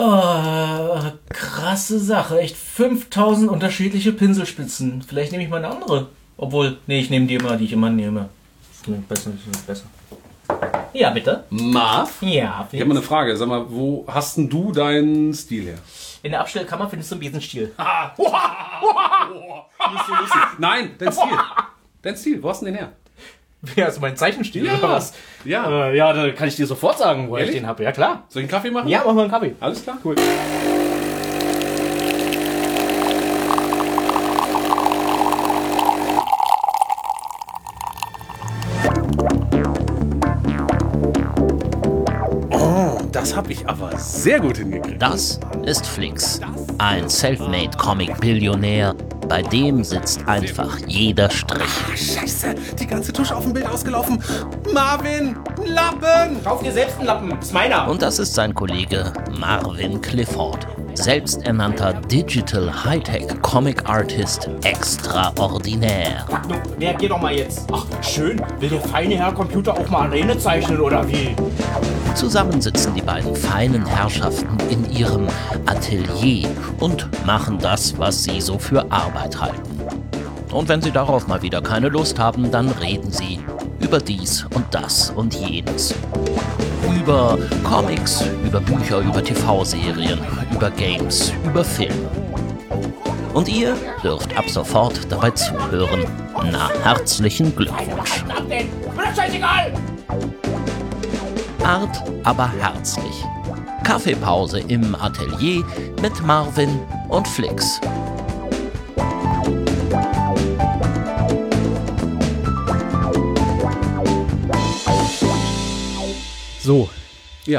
Oh, krasse Sache. Echt 5000 unterschiedliche Pinselspitzen. Vielleicht nehme ich mal eine andere. Obwohl, nee, ich nehme die immer, die ich immer nehme. Besser. Ja, bitte. Marv? Ja, Ich habe mal eine Frage. Sag mal, wo hast denn du deinen Stil her? in der Abstellkammer findest du einen Besenstiel. Nein, dein Stil. Dein Stil, wo hast du denn den her? Ja, also mein Zeichenstil Ja. oder was? Ja. Ja, da kann ich dir sofort sagen, wo Ehrlich? ich den habe. Ja, klar. Soll ich einen Kaffee machen? Ja, mach mal einen Kaffee. Alles klar? Cool. Das habe ich aber sehr gut hingekriegt. Das ist Flix, ein Selfmade-Comic-Billionär. Bei dem sitzt einfach jeder Strich. Scheiße, die ganze Tusche auf dem Bild ausgelaufen. Marvin, Lappen! Kauf dir selbst einen Lappen, ist meiner. Und das ist sein Kollege Marvin Clifford, selbsternannter Digital Hightech Comic Artist extraordinär. Nun, reagier doch mal jetzt. Ach, schön. Will der feine Herr Computer auch mal Arene zeichnen, oder wie? Zusammen sitzen die beiden feinen Herrschaften in ihrem Atelier und machen das, was sie so für Arbeit halten. Und wenn sie darauf mal wieder keine Lust haben, dann reden sie über dies und das und jenes. Über Comics, über Bücher, über TV-Serien, über Games, über Filme. Und ihr dürft ab sofort dabei zuhören. Na, herzlichen Glückwunsch. Ab denn? Mir doch scheißegal! Art, aber herzlich. Kaffeepause im Atelier mit Marvin und Flix. So. Ja,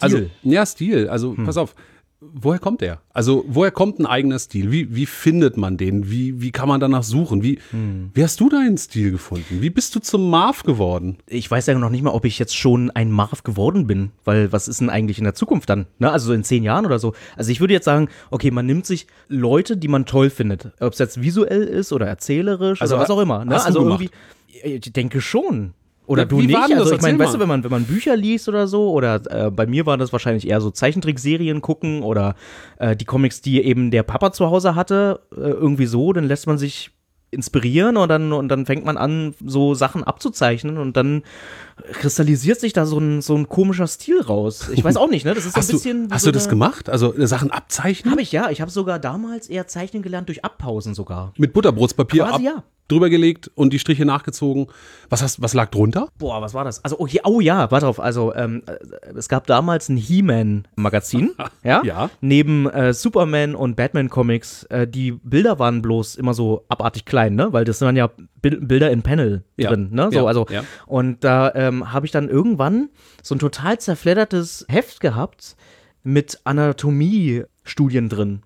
Stil. Also, pass auf. Woher kommt der? Also, woher kommt ein eigener Stil? Wie findet man den? Wie kann man danach suchen? Wie hast du deinen Stil gefunden? Wie bist du zum Marv geworden? Ich weiß ja noch nicht mal, ob ich jetzt schon ein Marv geworden bin, weil was ist denn eigentlich in der Zukunft dann? Ne? Also so in 10 Jahren oder so. Also ich würde jetzt sagen, okay, man nimmt sich Leute, die man toll findet. Ob es jetzt visuell ist oder erzählerisch Also, oder was auch immer. Ne? hast du Also gemacht? irgendwie, ich denke schon. Oder Ja, du wie nicht? war denn das? Also ich meine, Erzähl weißt du, wenn man Bücher liest oder so, oder bei mir war das wahrscheinlich eher so Zeichentrickserien gucken oder die Comics, die eben der Papa zu Hause hatte, irgendwie so, dann lässt man sich inspirieren und dann fängt man an, so Sachen abzuzeichnen und dann kristallisiert sich da so ein komischer Stil raus. Ich weiß auch nicht, ne? Das ist so ein bisschen. Hast du das gemacht? Also Sachen abzeichnen? Habe ich, ja. Ich habe sogar damals eher zeichnen gelernt durch Abpausen sogar. Mit Butterbrotspapier Quasi, ja. drüber gelegt und die Striche nachgezogen. Was lag drunter? Boah, was war das? Also, oh ja, warte drauf. Also, es gab damals ein He-Man-Magazin, ja? Ja. Neben Superman und Batman-Comics. Die Bilder waren bloß immer so abartig klein, ne? Weil das waren ja Bilder in Panel Ja. drin, ne? So, Ja. also, Ja. und da habe ich dann irgendwann so ein total zerfleddertes Heft gehabt mit Anatomie-Studien drin.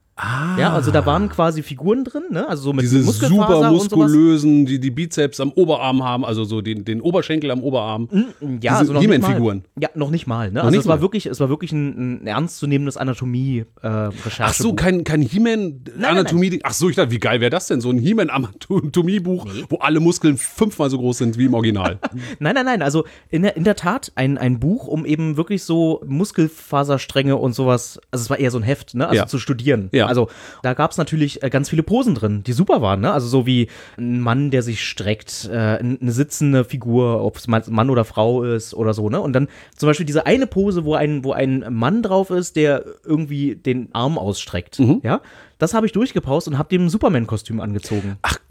Ja, also da waren quasi Figuren drin, ne? Also so mit Diese Muskelfaser super und sowas. muskulösen, die Bizeps am Oberarm haben, also so den Oberschenkel am Oberarm. Ja, Diese also noch nicht He-Man-Figuren. mal. Ja, noch nicht mal. Ne? Noch Also nicht es war mal. wirklich ein ernstzunehmendes Anatomie-Recherche. Ach so, kein He-Man-Anatomie. Ach so, ich dachte, wie geil wäre das denn? So ein He-Man-Anatomie-Buch, wo alle Muskeln 5-mal so groß sind wie im Original. Nein. Also in der Tat ein Buch, um eben wirklich so Muskelfaserstränge und sowas, also es war eher so ein Heft, ne? Also Ja. zu studieren. Ja. Also da gab es natürlich ganz viele Posen drin, die super waren, ne? Also so wie ein Mann, der sich streckt, eine sitzende Figur, ob es Mann oder Frau ist oder so, ne? Und dann zum Beispiel diese eine Pose, wo ein Mann drauf ist, der irgendwie den Arm ausstreckt, ja? Das habe ich durchgepaust und habe dem ein Superman-Kostüm angezogen. Ach,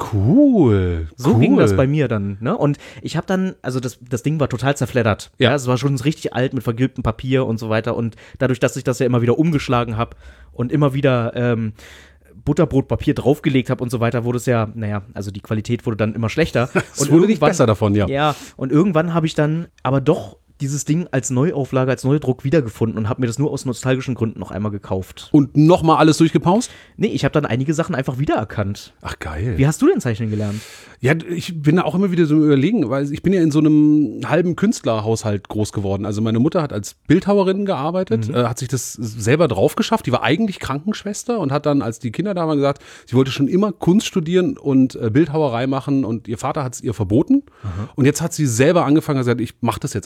cool. So cool. ging das bei mir dann, ne? Und ich habe dann, also das Ding war total zerfleddert. Ja. Es war schon richtig alt mit vergilbtem Papier und so weiter. Und dadurch, dass ich das ja immer wieder umgeschlagen habe und immer wieder Butterbrotpapier draufgelegt habe und so weiter, wurde es ja, also die Qualität wurde dann immer schlechter. Es wurde nicht besser davon, ja. Ja, und irgendwann habe ich dann aber doch dieses Ding als Neuauflage, als Neudruck wiedergefunden und habe mir das nur aus nostalgischen Gründen noch einmal gekauft. Und nochmal alles durchgepaust? Nee, ich habe dann einige Sachen einfach wiedererkannt. Ach, geil. Wie hast du denn Zeichnen gelernt? Ja, ich bin da auch immer wieder so überlegen, weil ich bin ja in so einem halben Künstlerhaushalt groß geworden. Also meine Mutter hat als Bildhauerin gearbeitet, hat sich das selber drauf geschafft. Die war eigentlich Krankenschwester und hat dann, als die Kinder da waren, gesagt, sie wollte schon immer Kunst studieren und Bildhauerei machen und ihr Vater hat es ihr verboten. Und jetzt hat sie selber angefangen und gesagt, ich mache das jetzt einfach. Hat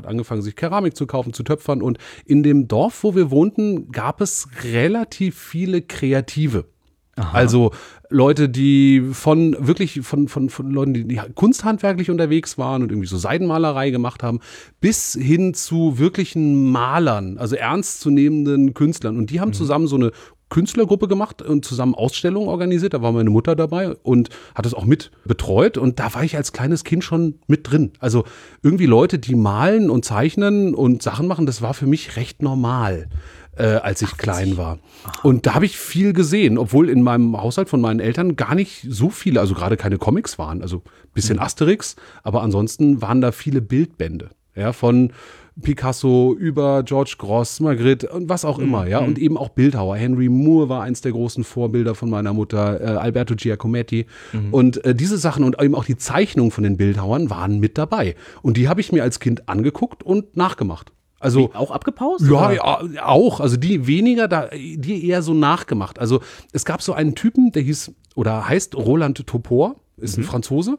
hat angefangen, sich Keramik zu kaufen, zu töpfern. Und in dem Dorf, wo wir wohnten, gab es relativ viele Kreative. Aha. Also Leute, die von Leuten, die kunsthandwerklich unterwegs waren und irgendwie so Seidenmalerei gemacht haben, bis hin zu wirklichen Malern, also ernstzunehmenden Künstlern. Und die haben zusammen so eine Künstlergruppe gemacht und zusammen Ausstellungen organisiert. Da war meine Mutter dabei und hat das auch mit betreut. Und da war ich als kleines Kind schon mit drin. Also irgendwie Leute, die malen und zeichnen und Sachen machen, das war für mich recht normal. Als ich klein war. Und da habe ich viel gesehen, obwohl in meinem Haushalt von meinen Eltern gar nicht so viele, also gerade keine Comics waren, also ein bisschen Asterix, aber ansonsten waren da viele Bildbände, ja, von Picasso über George Grosz, Magritte und was auch immer, ja, und eben auch Bildhauer. Henry Moore war eins der großen Vorbilder von meiner Mutter, Alberto Giacometti und diese Sachen und eben auch die Zeichnungen von den Bildhauern waren mit dabei. Und die habe ich mir als Kind angeguckt und nachgemacht. Also auch abgepaust? Ja, ja, auch. Also die weniger, die eher so nachgemacht. Also es gab so einen Typen, der heißt Roland Topor, ist ein Franzose.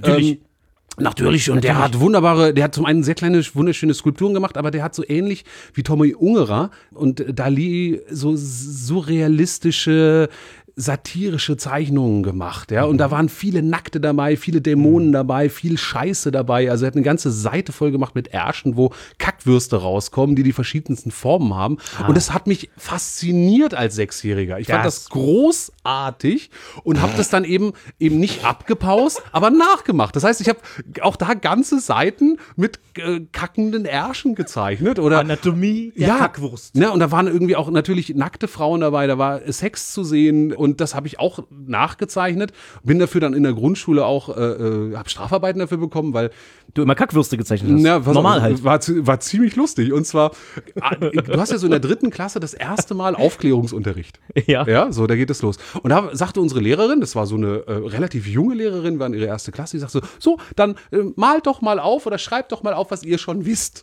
Natürlich, und der hat zum einen sehr kleine, wunderschöne Skulpturen gemacht, aber der hat so ähnlich wie Tommy Ungerer und Dali so surrealistische, satirische Zeichnungen gemacht, ja, und da waren viele Nackte dabei, viele Dämonen dabei, viel Scheiße dabei, also er hat eine ganze Seite voll gemacht mit Ärschen, wo Kackwürste rauskommen, die verschiedensten Formen haben und das hat mich fasziniert als Sechsjähriger. Ich fand das großartig und habe das dann eben nicht abgepaust, aber nachgemacht. Das heißt, ich habe auch da ganze Seiten mit kackenden Ärschen gezeichnet oder Anatomie der Kackwurst. Ja, und da waren irgendwie auch natürlich nackte Frauen dabei, da war Sex zu sehen und das habe ich auch nachgezeichnet. Bin dafür dann in der Grundschule auch, habe Strafarbeiten dafür bekommen, weil du immer Kackwürste gezeichnet hast. Ja, normal halt. War ziemlich lustig. Und zwar, du hast ja so in der 3. Klasse das erste Mal Aufklärungsunterricht. Ja. Ja, so, da geht es los. Und da sagte unsere Lehrerin, das war so eine relativ junge Lehrerin, war in ihrer 1. Klasse, die sagte so, dann malt doch mal auf oder schreibt doch mal auf, was ihr schon wisst.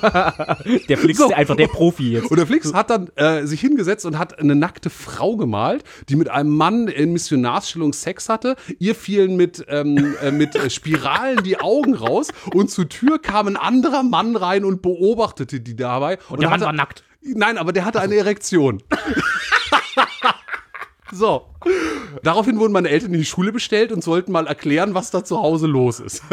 Der Flix ist einfach der Profi jetzt. Und der Flix hat dann sich hingesetzt und hat eine nackte Frau gemalt, die mit einem Mann in Missionarsstellung Sex hatte. Ihr fielen mit Spiralen die Augen raus und zur Tür kam ein anderer Mann rein und beobachtete die dabei. Und der Mann war nackt. Nein, aber der hatte eine Erektion. So. Daraufhin wurden meine Eltern in die Schule bestellt und sollten mal erklären, was da zu Hause los ist.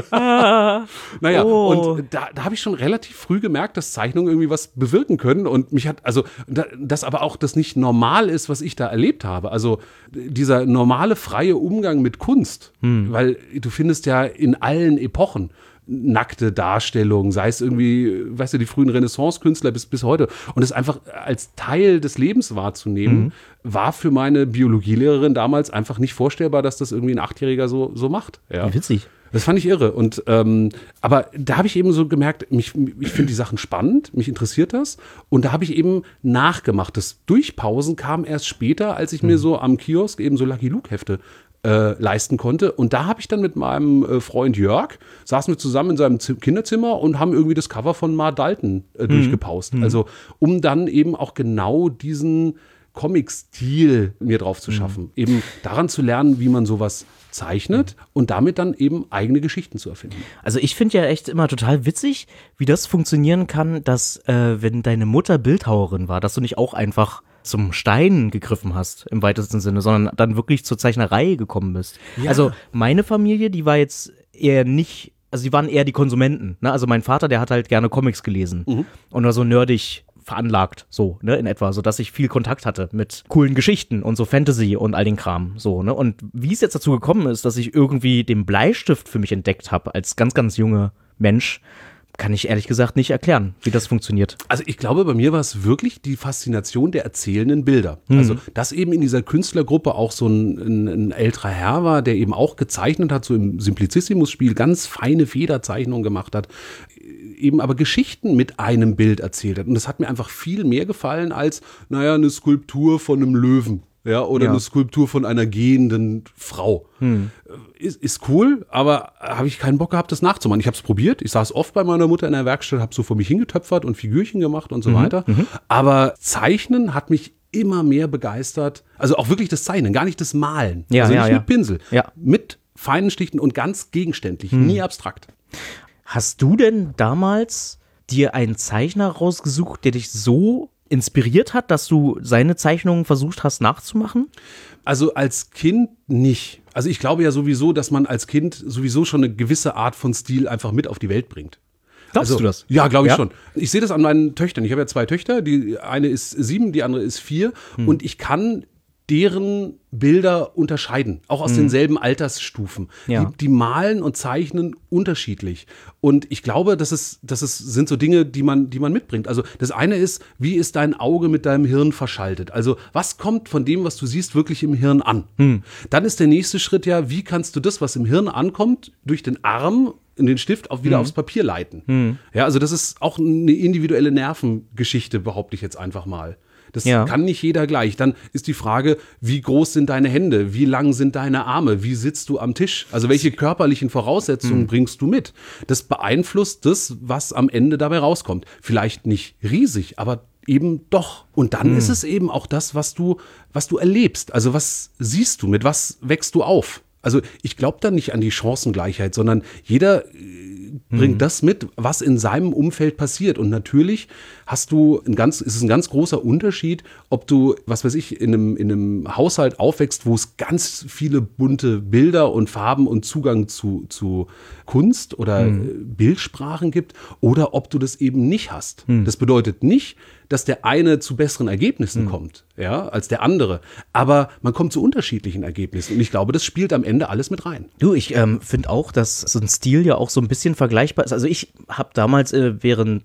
Naja, und da habe ich schon relativ früh gemerkt, dass Zeichnungen irgendwie was bewirken können und mich hat, also, dass aber auch das nicht normal ist, was ich da erlebt habe. Also, dieser normale, freie Umgang mit Kunst, weil du findest ja in allen Epochen nackte Darstellungen, sei es irgendwie, weißt du, die frühen Renaissance-Künstler bis heute. Und es einfach als Teil des Lebens wahrzunehmen, war für meine Biologielehrerin damals einfach nicht vorstellbar, dass das irgendwie ein 8-Jähriger so macht. Ja. Wie witzig. Das fand ich irre. Und aber da habe ich eben so gemerkt, ich finde die Sachen spannend, mich interessiert das. Und da habe ich eben nachgemacht. Das Durchpausen kam erst später, als ich mir so am Kiosk eben so Lucky Luke-Hefte leisten konnte. Und da habe ich dann mit meinem Freund Jörg, saßen wir zusammen in seinem Kinderzimmer und haben irgendwie das Cover von Ma Dalton durchgepaust. Also um dann eben auch genau diesen Comic-Stil mir drauf zu schaffen. Eben daran zu lernen, wie man sowas zeichnet und damit dann eben eigene Geschichten zu erfinden. Also ich finde ja echt immer total witzig, wie das funktionieren kann, dass wenn deine Mutter Bildhauerin war, dass du nicht auch einfach zum Stein gegriffen hast, im weitesten Sinne, sondern dann wirklich zur Zeichnerei gekommen bist. Ja. Also meine Familie, die war jetzt eher nicht, also die waren eher die Konsumenten. Ne? Also mein Vater, der hat halt gerne Comics gelesen und war so nerdig veranlagt, so, ne, in etwa, so dass ich viel Kontakt hatte mit coolen Geschichten und so Fantasy und all den Kram, so, ne, und wie es jetzt dazu gekommen ist, dass ich irgendwie den Bleistift für mich entdeckt habe, als ganz, ganz junger Mensch, kann ich ehrlich gesagt nicht erklären, wie das funktioniert. Also ich glaube, bei mir war es wirklich die Faszination der erzählenden Bilder. Also dass eben in dieser Künstlergruppe auch so ein älterer Herr war, der eben auch gezeichnet hat, so im Simplicissimus-Spiel ganz feine Federzeichnungen gemacht hat, eben aber Geschichten mit einem Bild erzählt hat. Und das hat mir einfach viel mehr gefallen als, naja, eine Skulptur von einem Löwen. Ja, oder eine Skulptur von einer gehenden Frau. Ist cool, aber habe ich keinen Bock gehabt, das nachzumachen. Ich habe es probiert. Ich saß oft bei meiner Mutter in der Werkstatt, habe so vor mich hingetöpfert und Figürchen gemacht und so weiter. Aber Zeichnen hat mich immer mehr begeistert. Also auch wirklich das Zeichnen, gar nicht das Malen. Ja, also nicht mit Pinsel. Ja. Mit feinen Stichen und ganz gegenständlich, nie abstrakt. Hast du denn damals dir einen Zeichner rausgesucht, der dich so inspiriert hat, dass du seine Zeichnungen versucht hast nachzumachen? Also als Kind nicht. Also ich glaube ja sowieso, dass man als Kind sowieso schon eine gewisse Art von Stil einfach mit auf die Welt bringt. Glaubst du das? Ja, glaube ich schon. Ich sehe das an meinen Töchtern. Ich habe ja 2 Töchter. Die eine ist 7, die andere ist 4. Und ich kann deren Bilder unterscheiden, auch aus denselben Altersstufen. Ja. Die malen und zeichnen unterschiedlich. Und ich glaube, sind so Dinge, die man mitbringt. Also das eine ist, wie ist dein Auge mit deinem Hirn verschaltet? Also was kommt von dem, was du siehst, wirklich im Hirn an? Dann ist der nächste Schritt ja, wie kannst du das, was im Hirn ankommt, durch den Arm in den Stift auch wieder aufs Papier leiten? Ja, also das ist auch eine individuelle Nervengeschichte, behaupte ich jetzt einfach mal. Das kann nicht jeder gleich. Dann ist die Frage, wie groß sind deine Hände? Wie lang sind deine Arme? Wie sitzt du am Tisch? Also welche körperlichen Voraussetzungen bringst du mit? Das beeinflusst das, was am Ende dabei rauskommt. Vielleicht nicht riesig, aber eben doch. Und dann ist es eben auch das, was du erlebst. Also was siehst du? Mit was wächst du auf? Also ich glaube da nicht an die Chancengleichheit, sondern jeder bringt das mit, was in seinem Umfeld passiert. Und natürlich ist es ein ganz großer Unterschied, ob du, was weiß ich, in einem Haushalt aufwächst, wo es ganz viele bunte Bilder und Farben und Zugang zu Kunst oder Bildsprachen gibt, oder ob du das eben nicht hast. Das bedeutet nicht, dass der eine zu besseren Ergebnissen kommt, ja, als der andere. Aber man kommt zu unterschiedlichen Ergebnissen. Und ich glaube, das spielt am Ende alles mit rein. Du, ich finde auch, dass so ein Stil ja auch so ein bisschen vergleichbar ist. Also ich habe damals wenn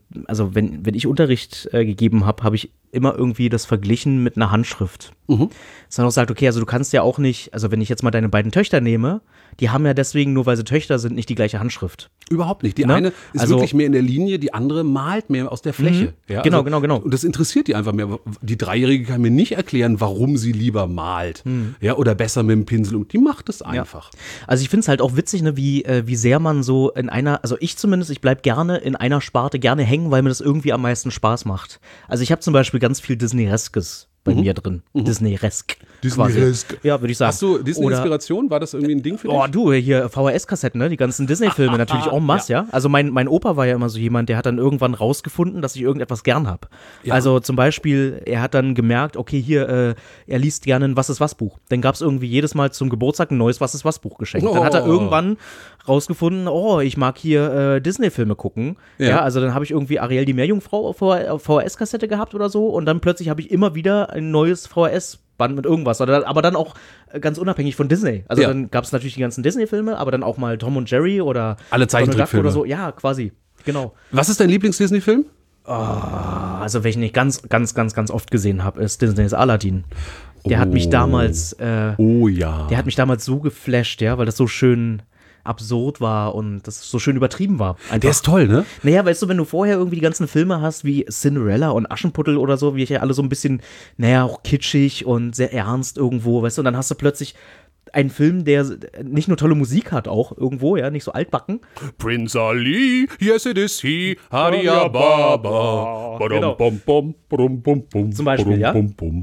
ich Unterricht gegeben habe, habe ich immer irgendwie das verglichen mit einer Handschrift. Dass man auch sagt, okay, also du kannst ja auch nicht, also wenn ich jetzt mal deine beiden Töchter nehme, die haben ja deswegen, nur weil sie Töchter sind, nicht die gleiche Handschrift. Überhaupt nicht. Die eine ist wirklich mehr in der Linie, die andere malt mehr aus der Fläche. Ja, genau. Und das interessiert die einfach mehr. Die Dreijährige kann mir nicht erklären, warum sie lieber malt. Ja, oder besser mit dem Pinsel. Und die macht es einfach. Ja. Also ich finde es halt auch witzig, ne, wie sehr man so in einer, also ich zumindest, ich bleibe gerne in einer Sparte gerne hängen, weil mir das irgendwie am meisten Spaß macht. Also ich habe zum Beispiel ganz viel Disney-eskes bei mir drin. Disney-esk. Disney-esk. Ja, würde ich sagen. Hast du Disney-Inspiration? War das irgendwie ein Ding für dich? Oh, du, hier VHS-Kassetten, ne? Die ganzen Disney-Filme natürlich en masse, ja. Also mein Opa war ja immer so jemand, der hat dann irgendwann rausgefunden, dass ich irgendetwas gern habe. Ja. Also zum Beispiel, er hat dann gemerkt, okay, hier, er liest gerne ein Was-ist-was-Buch. Dann gab es irgendwie jedes Mal zum Geburtstag ein neues Was-ist-was-Buch geschenkt. Dann hat er irgendwann rausgefunden, ich mag hier Disney-Filme gucken. Ja, also dann habe ich irgendwie Ariel die Meerjungfrau auf VHS-Kassette gehabt oder so, und dann plötzlich habe ich immer wieder ein neues VHS-Band mit irgendwas, aber dann auch ganz unabhängig von Disney. Also dann gab es natürlich die ganzen Disney-Filme, aber dann auch mal Tom und Jerry oder alle Zeichentrickfilme oder so. Ja, quasi. Genau. Was ist dein Lieblings-Disney-Film? Also welchen ich ganz oft gesehen habe, ist Disneys Aladdin. Der hat mich damals der hat mich damals so geflasht, ja, weil das so schön absurd war und das so schön übertrieben war. Einfach. Der ist toll, ne? Naja, weißt du, wenn du vorher irgendwie die ganzen Filme hast, wie Cinderella und Aschenputtel oder so, wie ich ja alle so ein bisschen, auch kitschig und sehr ernst irgendwo, weißt du, und dann hast du plötzlich einen Film, der nicht nur tolle Musik hat, auch irgendwo, ja, nicht so altbacken. Prince Ali, yes it is he, Haria Baba. Genau. Zum Beispiel, ja.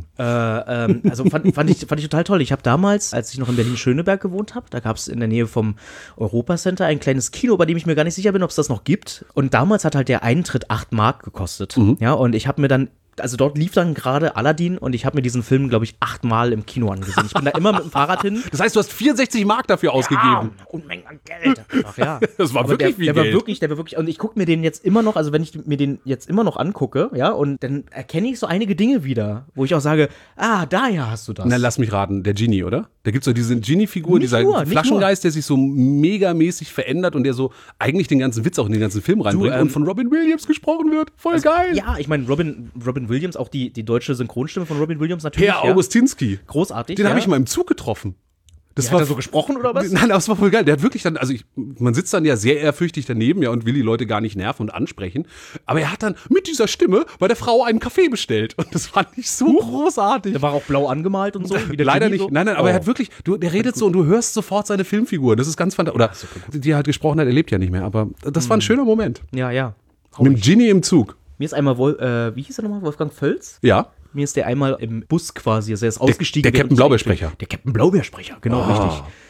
Also fand ich total toll. Ich habe damals, als ich noch in Berlin-Schöneberg gewohnt habe, da gab es in der Nähe vom Europacenter ein kleines Kino, bei dem ich mir gar nicht sicher bin, ob es das noch gibt. Und damals hat halt der Eintritt 8 Mark gekostet. Ja, und ich habe mir dann, also dort lief dann gerade Aladdin und ich habe mir diesen Film, glaube ich, 8-mal im Kino angesehen. Ich bin da immer mit dem Fahrrad hin. Das heißt, du hast 64 Mark dafür ausgegeben. Unmengen an Geld. Ach ja. Das war wirklich viel Geld. Der war wirklich, und ich gucke mir den jetzt immer noch, also wenn ich mir den jetzt immer noch angucke, ja, und dann erkenne ich so einige Dinge wieder, wo ich auch sage, daher hast du das. Na, lass mich raten, der Genie, oder? Da gibt es so diese Genie-Figur, dieser Flaschengeist, der sich so megamäßig verändert und der so eigentlich den ganzen Witz auch in den ganzen Film reinbringt und von Robin Williams gesprochen wird. Voll geil. Ja, ich meine, Robin Williams, auch die deutsche Synchronstimme von Robin Williams natürlich. Herr Augustinski. Großartig. Den habe ich mal im Zug getroffen. Hat er so gesprochen oder was? Nein, das war voll geil. Der hat wirklich dann, also man sitzt dann ja sehr ehrfürchtig daneben, ja, und will die Leute gar nicht nerven und ansprechen. Aber er hat dann mit dieser Stimme bei der Frau einen Kaffee bestellt. Und das fand ich so großartig. Der war auch blau angemalt und so. Wie der Leider Genie nicht. So? Nein, aber er hat wirklich, der redet so und du hörst sofort seine Filmfigur. Das ist ganz fantastisch. Oder die er halt gesprochen hat, er lebt ja nicht mehr. Aber das war ein schöner Moment. Ja. Mit dem Genie im Zug. Mir ist einmal, wie hieß er nochmal? Wolfgang Völz? Ja. Mir ist der einmal im Bus quasi, also er ist ausgestiegen. Der Captain Blaubeersprecher. Der Captain Blaubeersprecher, genau, richtig.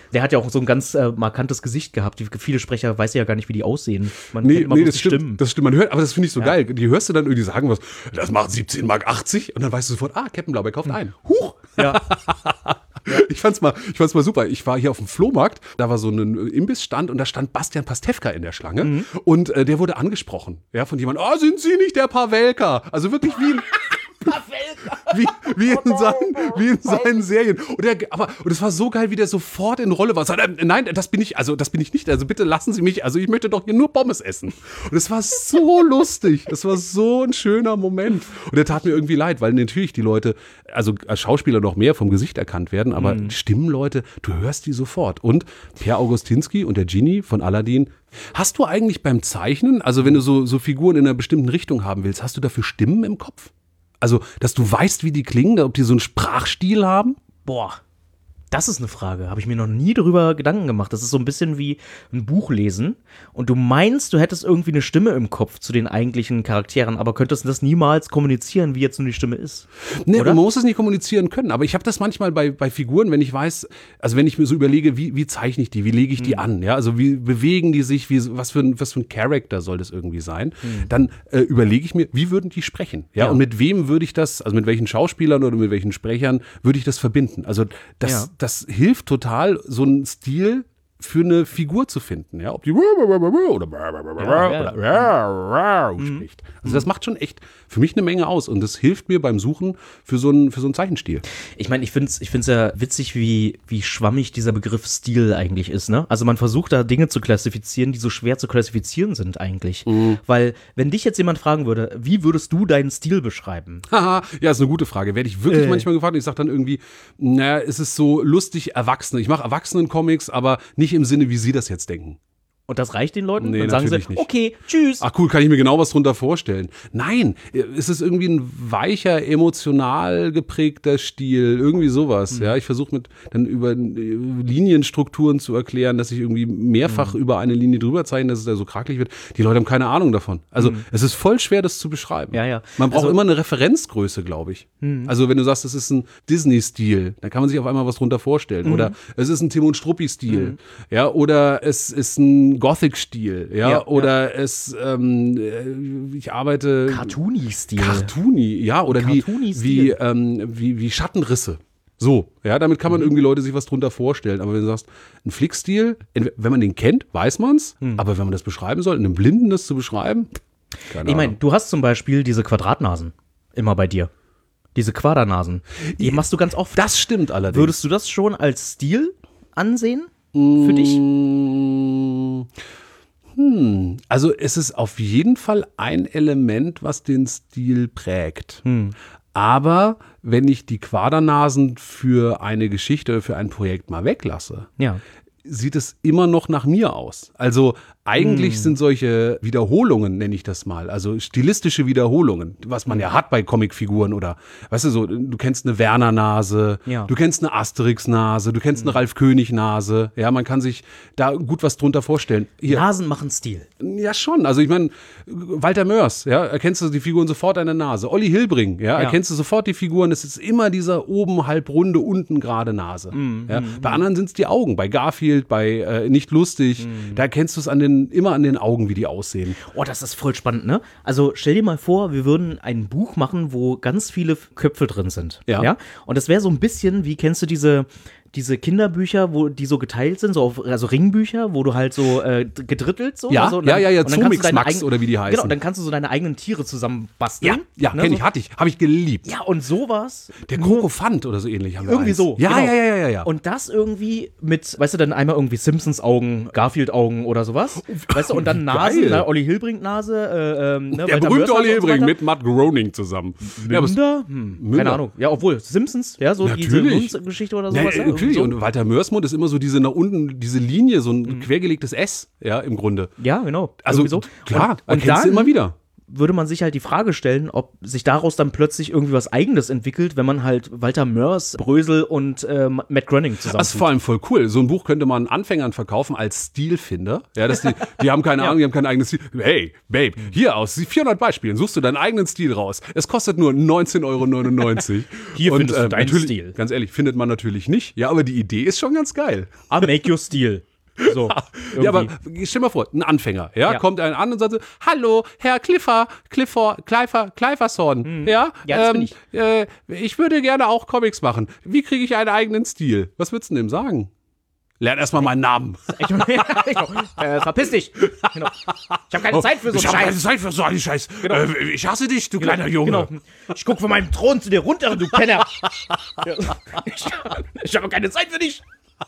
Der hat ja auch so ein ganz markantes Gesicht gehabt. Viele Sprecher weiß ja gar nicht, wie die aussehen. Man kennt immer bloß das die stimmt. Stimmen. Das stimmt, man hört, aber das finde ich so geil. Die hörst du dann irgendwie sagen was, das macht 17,80 Mark und dann weißt du sofort, Captain Blaubeer kauft ein. Huch! Ja. Ich fand's mal super. Ich war hier auf dem Flohmarkt, da war so ein Imbissstand und da stand Bastian Pastewka in der Schlange und der wurde angesprochen, ja, von jemandem, sind Sie nicht der Pawelka? Also wirklich wie ein wie in seinen Serien. Und es war so geil, wie der sofort in Rolle war. Nein, das bin ich nicht. Also bitte lassen Sie mich. Also ich möchte doch hier nur Pommes essen. Und es war so lustig. Es war so ein schöner Moment. Und der tat mir irgendwie leid, weil natürlich die Leute, also als Schauspieler noch mehr vom Gesicht erkannt werden, aber Stimmenleute, du hörst die sofort. Und Per Augustinski und der Genie von Aladdin. Hast du eigentlich beim Zeichnen, also wenn du so Figuren in einer bestimmten Richtung haben willst, hast du dafür Stimmen im Kopf? Also, dass du weißt, wie die klingen, ob die so einen Sprachstil haben? Boah, das ist eine Frage. Habe ich mir noch nie drüber Gedanken gemacht. Das ist so ein bisschen wie ein Buch lesen und du meinst, du hättest irgendwie eine Stimme im Kopf zu den eigentlichen Charakteren, aber könntest das niemals kommunizieren, wie jetzt nun die Stimme ist. Nee, oder? Man muss es nicht kommunizieren können, aber ich habe das manchmal bei Figuren, wenn ich weiß, also wenn ich mir so überlege, wie zeichne ich die, wie lege ich die an, ja, also wie bewegen die sich, was für ein Charakter soll das irgendwie sein, dann überlege ich mir, wie würden die sprechen, ja, und mit wem würde ich das, also mit welchen Schauspielern oder mit welchen Sprechern würde ich das verbinden, also das hilft total, so einen Stil für eine Figur zu finden, ja, ob die oder spricht. Also das macht schon echt für mich eine Menge aus und das hilft mir beim Suchen für so einen Zeichenstil. Ich meine, ich find's ja witzig, wie schwammig dieser Begriff Stil eigentlich ist, ne? Also man versucht da Dinge zu klassifizieren, die so schwer zu klassifizieren sind eigentlich. Weil, wenn dich jetzt jemand fragen würde, wie würdest du deinen Stil beschreiben? Haha, ja, ist eine gute Frage. Werde ich wirklich manchmal gefragt und ich sage dann irgendwie, naja, es ist so lustig Erwachsene. Ich mache Erwachsenen-Comics, aber nicht im Sinne, wie sie das jetzt denken. Und das reicht den Leuten? Nee, dann sagen sie, natürlich nicht. okay, tschüss. Ach cool, kann ich mir genau was drunter vorstellen. Nein, es ist irgendwie ein weicher, emotional geprägter Stil, irgendwie sowas. Ja, ich versuche dann über Linienstrukturen zu erklären, dass ich irgendwie mehrfach über eine Linie drüber zeichne, dass es da so krakelig wird. Die Leute haben keine Ahnung davon. Also es ist voll schwer, das zu beschreiben. Ja. Man braucht immer eine Referenzgröße, glaube ich. Also wenn du sagst, es ist ein Disney-Stil, dann kann man sich auf einmal was drunter vorstellen. Oder es ist ein Tim und Struppi-Stil. Ja, oder es ist ein Gothic-Stil, oder ich arbeite Cartoony-Stil. Oder wie Schattenrisse. So, ja, damit kann man irgendwie Leute sich was drunter vorstellen. Aber wenn du sagst, ein Flick-Stil, wenn man den kennt, weiß man's. Aber wenn man das beschreiben soll, einem Blinden das zu beschreiben, keine Ahnung. Ich meine, du hast zum Beispiel diese Quadratnasen immer bei dir. Diese Quadernasen. Die machst du ganz oft. Das stimmt allerdings. Würdest du das schon als Stil ansehen? Für dich? Also es ist auf jeden Fall ein Element, was den Stil prägt. Aber wenn ich die Quadernasen für eine Geschichte oder für ein Projekt mal weglasse, sieht es immer noch nach mir aus. Also eigentlich sind solche Wiederholungen, nenne ich das mal, also stilistische Wiederholungen, was man ja hat bei Comicfiguren oder, weißt du so, du kennst eine Werner-Nase, du kennst eine Asterix-Nase, du kennst eine Ralf-König-Nase, ja, man kann sich da gut was drunter vorstellen. Hier. Nasen machen Stil. Ja, schon, also ich meine, Walter Mörs, ja, erkennst du die Figuren sofort an der Nase. Olli Hilbring, erkennst du sofort die Figuren, es ist immer dieser oben halbrunde, unten gerade Nase. Bei anderen sind es die Augen, bei Garfield, bei Nicht lustig, da erkennst du es immer an den Augen, wie die aussehen. Oh, das ist voll spannend, ne? Also stell dir mal vor, wir würden ein Buch machen, wo ganz viele Köpfe drin sind. Ja? Und das wäre so ein bisschen, wie kennst du diese Kinderbücher, wo die so geteilt sind, also Ringbücher, wo du halt so gedrittelt so. Ja, also, dann Zomix Max oder wie die heißen. Genau, dann kannst du so deine eigenen Tiere zusammenbasteln. Ja, ne, kenn ich, habe ich geliebt. Ja, und sowas. Der Krokofant oder so ähnlich haben wir irgendwie eins. so. Ja, genau. ja. Und das irgendwie mit, weißt du, dann einmal irgendwie Simpsons-Augen, Garfield-Augen oder sowas. Weißt du, und dann Nasen, ne, Olli Der Hilbring-Nase. berühmte Olli Hilbring mit Matt Groening zusammen. Münder? Keine Ahnung. Ja, obwohl, Simpsons, ja, so Natürlich. diese Geschichte oder sowas. Ja, natürlich. So. Und Walter Mörsmund ist immer so diese nach unten, diese Linie, so ein quergelegtes S, ja, im Grunde. Ja, genau. Also, so. klar, und erkennst du immer wieder. würde man sich halt die Frage stellen, ob sich daraus dann plötzlich irgendwie was Eigenes entwickelt, wenn man halt Walter Mörs, Brösel und Matt Groening zusammen. Das ist vor allem voll cool. So ein Buch könnte man Anfängern verkaufen als Stilfinder. Ja, die haben keine Ahnung, die haben keinen eigenen Stil. Hey, Babe, hier aus 400 Beispielen suchst du deinen eigenen Stil raus. Es kostet nur 19,99 €. Hier findest du deinen natürlich, Stil. Ganz ehrlich, findet man natürlich nicht. Ja, aber die Idee ist schon ganz geil. I make your Stil. So, ja, aber stell mal vor, ein Anfänger, kommt einen an und sagt so, hallo, Herr Kleiferson, Ja, das bin ich. Ich würde gerne auch Comics machen. Wie kriege ich einen eigenen Stil? Was würdest du denn dem sagen? Lern erstmal meinen Namen. Verpiss dich. Genau. Ich habe keine Zeit für so einen Ich habe keine Scheiß. Zeit für so einen Scheiß. Genau. Ich hasse dich, du kleiner Junge. Genau. Ich guck von meinem Thron zu dir runter, du Penner. Ich habe keine Zeit für dich.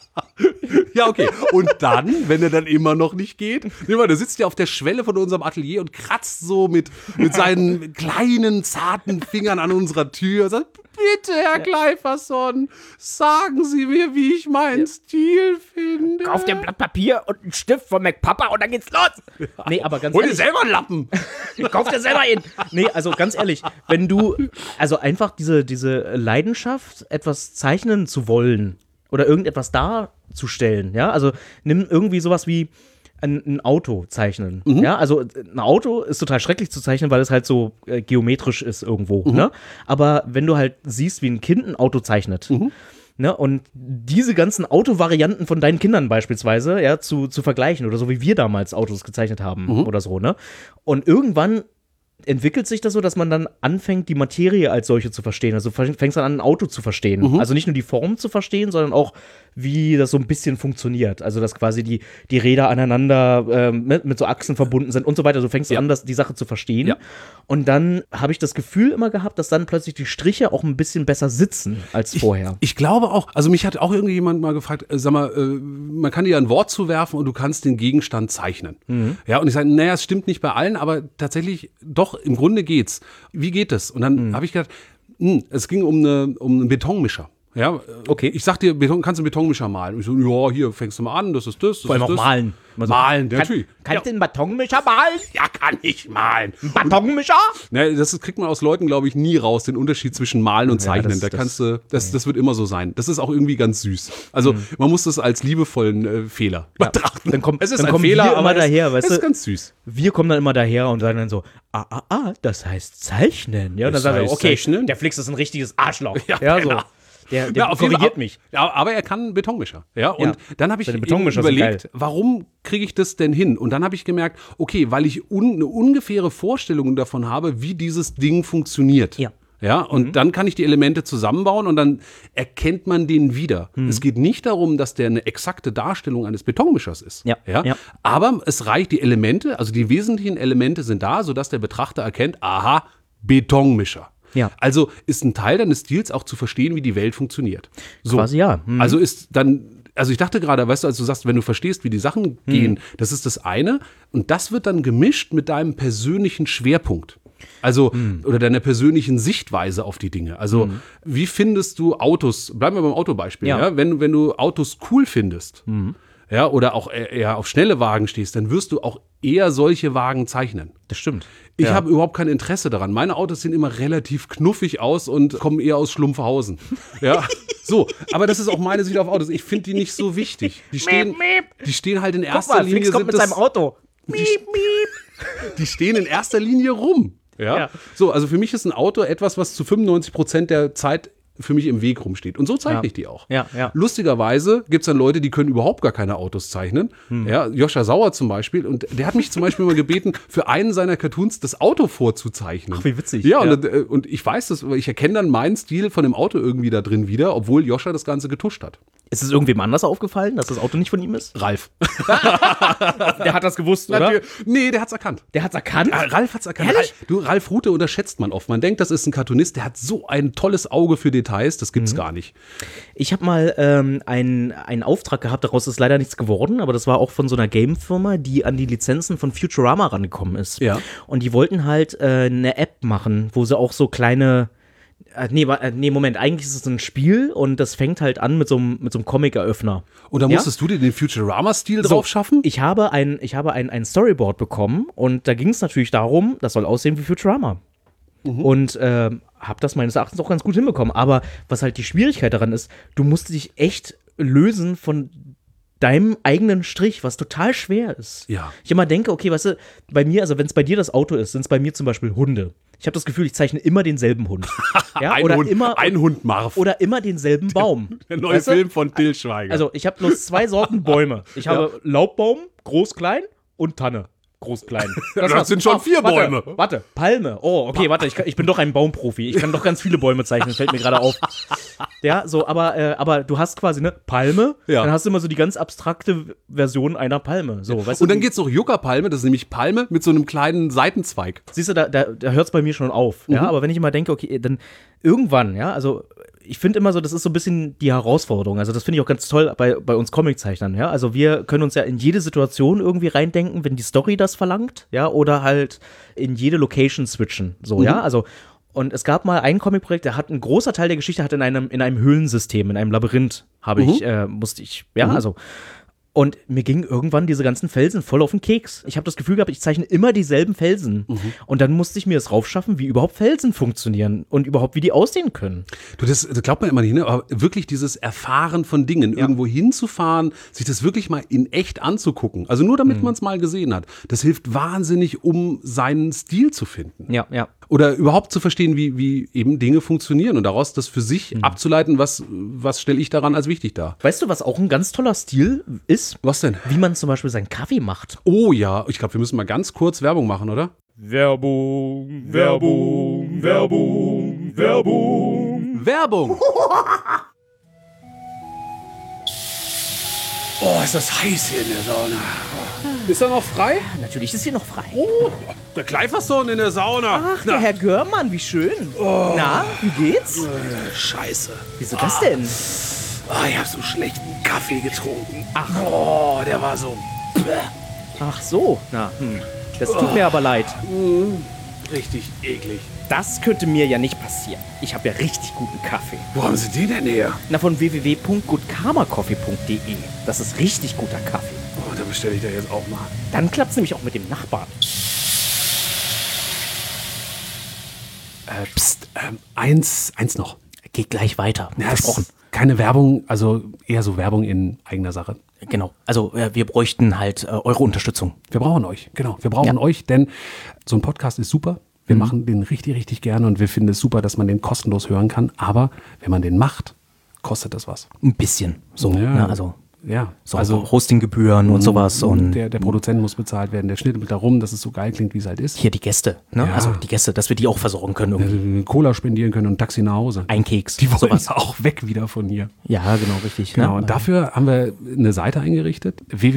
Ja, okay. Und dann, wenn er dann immer noch nicht geht, der sitzt ja auf der Schwelle von unserem Atelier und kratzt so mit seinen kleinen, zarten Fingern an unserer Tür und sagt, bitte, Herr Kleiferson, sagen Sie mir, wie ich meinen Stil finde. Kauf dir ein Blatt Papier und einen Stift von MacPapa und dann geht's los. Nee, aber ganz Hol dir ehrlich. selber einen Lappen. Kauf dir selber ihn. Nee, also ganz ehrlich, wenn du, also einfach diese Leidenschaft, etwas zeichnen zu wollen oder irgendetwas darzustellen, ja, also nimm irgendwie sowas wie ein Auto zeichnen, ja, also ein Auto ist total schrecklich zu zeichnen, weil es halt so geometrisch ist irgendwo, ne, aber wenn du halt siehst, wie ein Kind ein Auto zeichnet, ne, und diese ganzen Autovarianten von deinen Kindern beispielsweise, ja, zu vergleichen oder so wie wir damals Autos gezeichnet haben oder so, ne, und irgendwann entwickelt sich das so, dass man dann anfängt, die Materie als solche zu verstehen. Also fängst dann an, ein Auto zu verstehen. Also nicht nur die Form zu verstehen, sondern auch, wie das so ein bisschen funktioniert. Also, dass quasi die Räder aneinander mit so Achsen verbunden sind und so weiter. Du fängst an, die Sache zu verstehen. Ja. Und dann habe ich das Gefühl immer gehabt, dass dann plötzlich die Striche auch ein bisschen besser sitzen als vorher. Ich glaube auch, also mich hat auch irgendjemand mal gefragt, sag mal, man kann dir ein Wort zuwerfen und du kannst den Gegenstand zeichnen. Ja, und ich sage, naja, es stimmt nicht bei allen, aber tatsächlich doch, im Grunde geht's. Wie geht es? Und dann habe ich gedacht, es ging um einen Betonmischer. Ja, okay. Ich sag dir, kannst du einen Betonmischer malen? Und ich so, ja, hier fängst du mal an, das ist das. Vor allem auch malen. Malen, natürlich. Kann ich den Betonmischer malen? Ja, kann ich malen. Ein Betonmischer? Ne, das kriegt man aus Leuten, glaube ich, nie raus, den Unterschied zwischen Malen und Zeichnen. Das wird immer so sein. Das ist auch irgendwie ganz süß. Also, man muss das als liebevollen Fehler betrachten. Dann kommen es ist dann ein kommen Fehler, wir immer daher, weißt du? Es ist ganz süß. Wir kommen dann immer daher und sagen dann so, das heißt Zeichnen. Ja, und dann sagen wir, okay, Zeichnen? der Flix ist ein richtiges Arschloch. Ja, so. genau. Der korrigiert mich. Ja, aber er kann einen Betonmischer. Ja, und dann habe ich Betonmischer überlegt, warum kriege ich das denn hin? Und dann habe ich gemerkt, okay, weil ich eine ungefähre Vorstellung davon habe, wie dieses Ding funktioniert. Ja, und dann kann ich die Elemente zusammenbauen und dann erkennt man den wieder. Es geht nicht darum, dass der eine exakte Darstellung eines Betonmischers ist. Ja. Aber es reicht, die Elemente, also die wesentlichen Elemente sind da, sodass der Betrachter erkennt, aha, Betonmischer. Ja. Also ist ein Teil deines Stils auch zu verstehen, wie die Welt funktioniert. So. Quasi ja. Also ich dachte gerade, weißt du, als du sagst, wenn du verstehst, wie die Sachen gehen, das ist das eine. Und das wird dann gemischt mit deinem persönlichen Schwerpunkt. Also, oder deiner persönlichen Sichtweise auf die Dinge. Also, wie findest du Autos, bleiben wir beim Autobeispiel, ja? Wenn du Autos cool findest, ja, oder auch eher auf schnelle Wagen stehst, dann wirst du auch eher solche Wagen zeichnen. Das stimmt. Ich habe überhaupt kein Interesse daran. Meine Autos sehen immer relativ knuffig aus und kommen eher aus Schlumpfhausen. Ja, so. Aber das ist auch meine Sicht auf Autos. Ich finde die nicht so wichtig. Die stehen halt in erster Linie. Flix kommt mit seinem Auto. Die stehen in erster Linie rum. Ja. So, also für mich ist ein Auto etwas, was zu 95% der Zeit für mich im Weg rumsteht. Und so zeichne ich die auch. Lustigerweise gibt es dann Leute, die können überhaupt gar keine Autos zeichnen. Ja, Joscha Sauer zum Beispiel. Und der hat mich zum Beispiel mal gebeten, für einen seiner Cartoons das Auto vorzuzeichnen. Ach, wie witzig. Ja, und ich weiß das, ich erkenne dann meinen Stil von dem Auto irgendwie da drin wieder, obwohl Joscha das Ganze getuscht hat. Ist es irgendwem anders aufgefallen, dass das Auto nicht von ihm ist? Ralf. Der hat das gewusst, oder? Nee, der hat's erkannt. Der hat's erkannt? Ja, Ralf hat's erkannt. Ralf Rute unterschätzt man oft. Man denkt, das ist ein Cartoonist, der hat so ein tolles Auge für Details, das gibt's gar nicht. Ich habe mal einen Auftrag gehabt, daraus ist leider nichts geworden, aber das war auch von so einer Game-Firma, die an die Lizenzen von Futurama rangekommen ist. Ja. Und die wollten halt eine App machen, wo sie auch so kleine Nee, Moment, eigentlich ist es ein Spiel und das fängt halt an mit so einem Comic-Eröffner. Und da musstest du dir den Futurama-Stil drauf schaffen? Ich habe ein Storyboard bekommen und da ging es natürlich darum, das soll aussehen wie Futurama. Und habe das meines Erachtens auch ganz gut hinbekommen. Aber was halt die Schwierigkeit daran ist, du musst dich echt lösen von deinem eigenen Strich, was total schwer ist. Ja. Ich immer denke, okay, weißt du, bei mir, also wenn es bei dir das Auto ist, sind es bei mir zum Beispiel Hunde. Ich habe das Gefühl, ich zeichne immer denselben Hund. Ja? Ein Hund, Marv. Oder immer denselben Baum. Der neue Film von Til Schweiger. Also ich habe bloß 2 Sorten Bäume. Ich habe Laubbaum, groß-klein und Tanne. Groß-klein. Das sind schon 4 Bäume. Warte, Palme. Oh, okay, warte, ich bin doch ein Baumprofi. Ich kann doch ganz viele Bäume zeichnen, fällt mir gerade auf. Ja, so, aber du hast quasi, ne, Palme, dann hast du immer so die ganz abstrakte Version einer Palme. So, weißt du, und dann geht's noch Yucca-Palme, das ist nämlich Palme mit so einem kleinen Seitenzweig. Siehst du, da hört es bei mir schon auf. Ja, aber wenn ich immer denke, okay, dann irgendwann, ja, also ich finde immer so, das ist so ein bisschen die Herausforderung. Also das finde ich auch ganz toll bei uns Comiczeichnern, ja. Also wir können uns ja in jede Situation irgendwie reindenken, wenn die Story das verlangt, ja, oder halt in jede Location switchen, so, ja. Also, und es gab mal ein Comicprojekt, der hat ein großer Teil der Geschichte hat in einem Höhlensystem, in einem Labyrinth musste ich, ja, also. Und mir gingen irgendwann diese ganzen Felsen voll auf den Keks. Ich habe das Gefühl gehabt, ich zeichne immer dieselben Felsen. Und dann musste ich mir es raufschaffen, wie überhaupt Felsen funktionieren und überhaupt, wie die aussehen können. Du, das glaubt man immer nicht, ne? Aber wirklich dieses Erfahren von Dingen, irgendwo hinzufahren, sich das wirklich mal in echt anzugucken. Also nur damit man es mal gesehen hat. Das hilft wahnsinnig, um seinen Stil zu finden. Ja, ja. Oder überhaupt zu verstehen, wie eben Dinge funktionieren und daraus das für sich abzuleiten, was stelle ich daran als wichtig dar. Weißt du, was auch ein ganz toller Stil ist? Was denn? Wie man zum Beispiel seinen Kaffee macht. Oh ja, ich glaube, wir müssen mal ganz kurz Werbung machen, oder? Werbung, Werbung, Werbung, Werbung. Werbung! Oh, ist das heiß hier in der Sauna. Ist er noch frei? Natürlich ist hier noch frei. Oh, der Kleifersohn in der Sauna. Ach, der Herr Görmann, wie schön. Oh. Na, wie geht's? Scheiße. Wieso das denn? Oh, ich habe so schlechten Kaffee getrunken. Ach. Oh, der war so... Ach so. Na, das tut mir aber leid. Richtig eklig. Das könnte mir ja nicht passieren. Ich habe ja richtig guten Kaffee. Wo haben Sie den denn her? Na, von www.goodkarmacoffee.de. Das ist richtig guter Kaffee. Oh, da bestelle ich da jetzt auch mal. Dann klappt's nämlich auch mit dem Nachbarn. Psst, eins noch. Geht gleich weiter. Ja, versprochen. Keine Werbung, also eher so Werbung in eigener Sache. Genau. Also wir bräuchten halt eure Unterstützung. Wir brauchen euch, genau. Wir brauchen euch, denn so ein Podcast ist super. Wir machen den richtig, richtig gerne und wir finden es super, dass man den kostenlos hören kann. Aber wenn man den macht, kostet das was. Ein bisschen. So, ja, ne? Also ja, so also Hostinggebühren und sowas. Und der Produzent muss bezahlt werden, der schnittelt darum, dass es so geil klingt, wie es halt ist. Hier die Gäste, ne? Ja. Also die Gäste, dass wir die auch versorgen können. Irgendwie. Cola spendieren können und ein Taxi nach Hause. Ein Keks. Die wollen sowas auch weg wieder von hier. Ja, genau, richtig. Genau, ne? und dafür haben wir eine Seite eingerichtet,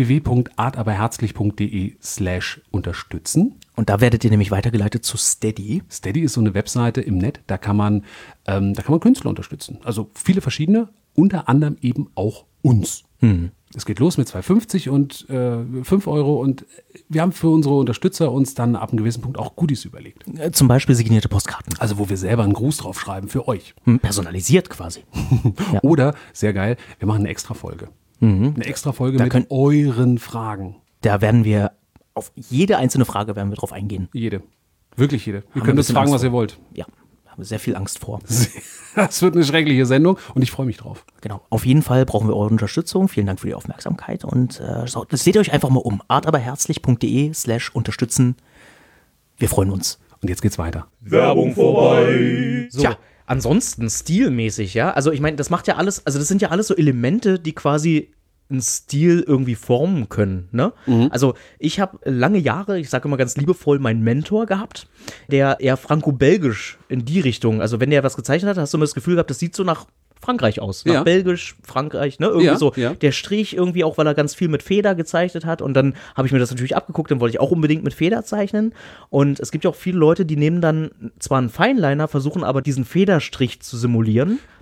www.artaberherzlich.de/unterstützen. Und da werdet ihr nämlich weitergeleitet zu Steady. Steady ist so eine Webseite im Netz, da kann man Künstler unterstützen. Also viele verschiedene, unter anderem eben auch uns. Es geht los mit 2,50 und 5 Euro und wir haben für unsere Unterstützer uns dann ab einem gewissen Punkt auch Goodies überlegt. Zum Beispiel signierte Postkarten. Also wo wir selber einen Gruß drauf schreiben für euch. Personalisiert quasi. Ja. Oder, sehr geil, wir machen eine Extra-Folge. Eine Extra-Folge mit euren Fragen. Da werden wir auf jede einzelne Frage werden wir drauf eingehen. Jede. Wirklich jede. Ihr könnt uns fragen, was ihr wollt. Ja, haben wir sehr viel Angst vor. Das wird eine schreckliche Sendung und ich freue mich drauf. Genau. Auf jeden Fall brauchen wir eure Unterstützung. Vielen Dank für die Aufmerksamkeit und seht euch einfach mal um. artaberherzlich.de/unterstützen. Wir freuen uns. Und jetzt geht's weiter. Werbung vorbei. So. Tja, ansonsten stilmäßig, ja. Also ich meine, das macht ja alles, also das sind ja alles so Elemente, die quasi einen Stil irgendwie formen können, ne? Also ich habe lange Jahre, ich sage immer ganz liebevoll, meinen Mentor gehabt, der eher franco-belgisch in die Richtung, also wenn der was gezeichnet hat, hast du immer das Gefühl gehabt, das sieht so nach Frankreich aus, nach Belgisch, Frankreich, ne? Irgendwie so. Ja. Der Strich irgendwie auch, weil er ganz viel mit Feder gezeichnet hat und dann habe ich mir das natürlich abgeguckt, dann wollte ich auch unbedingt mit Feder zeichnen und es gibt ja auch viele Leute, die nehmen dann zwar einen Fineliner, versuchen aber diesen Federstrich zu simulieren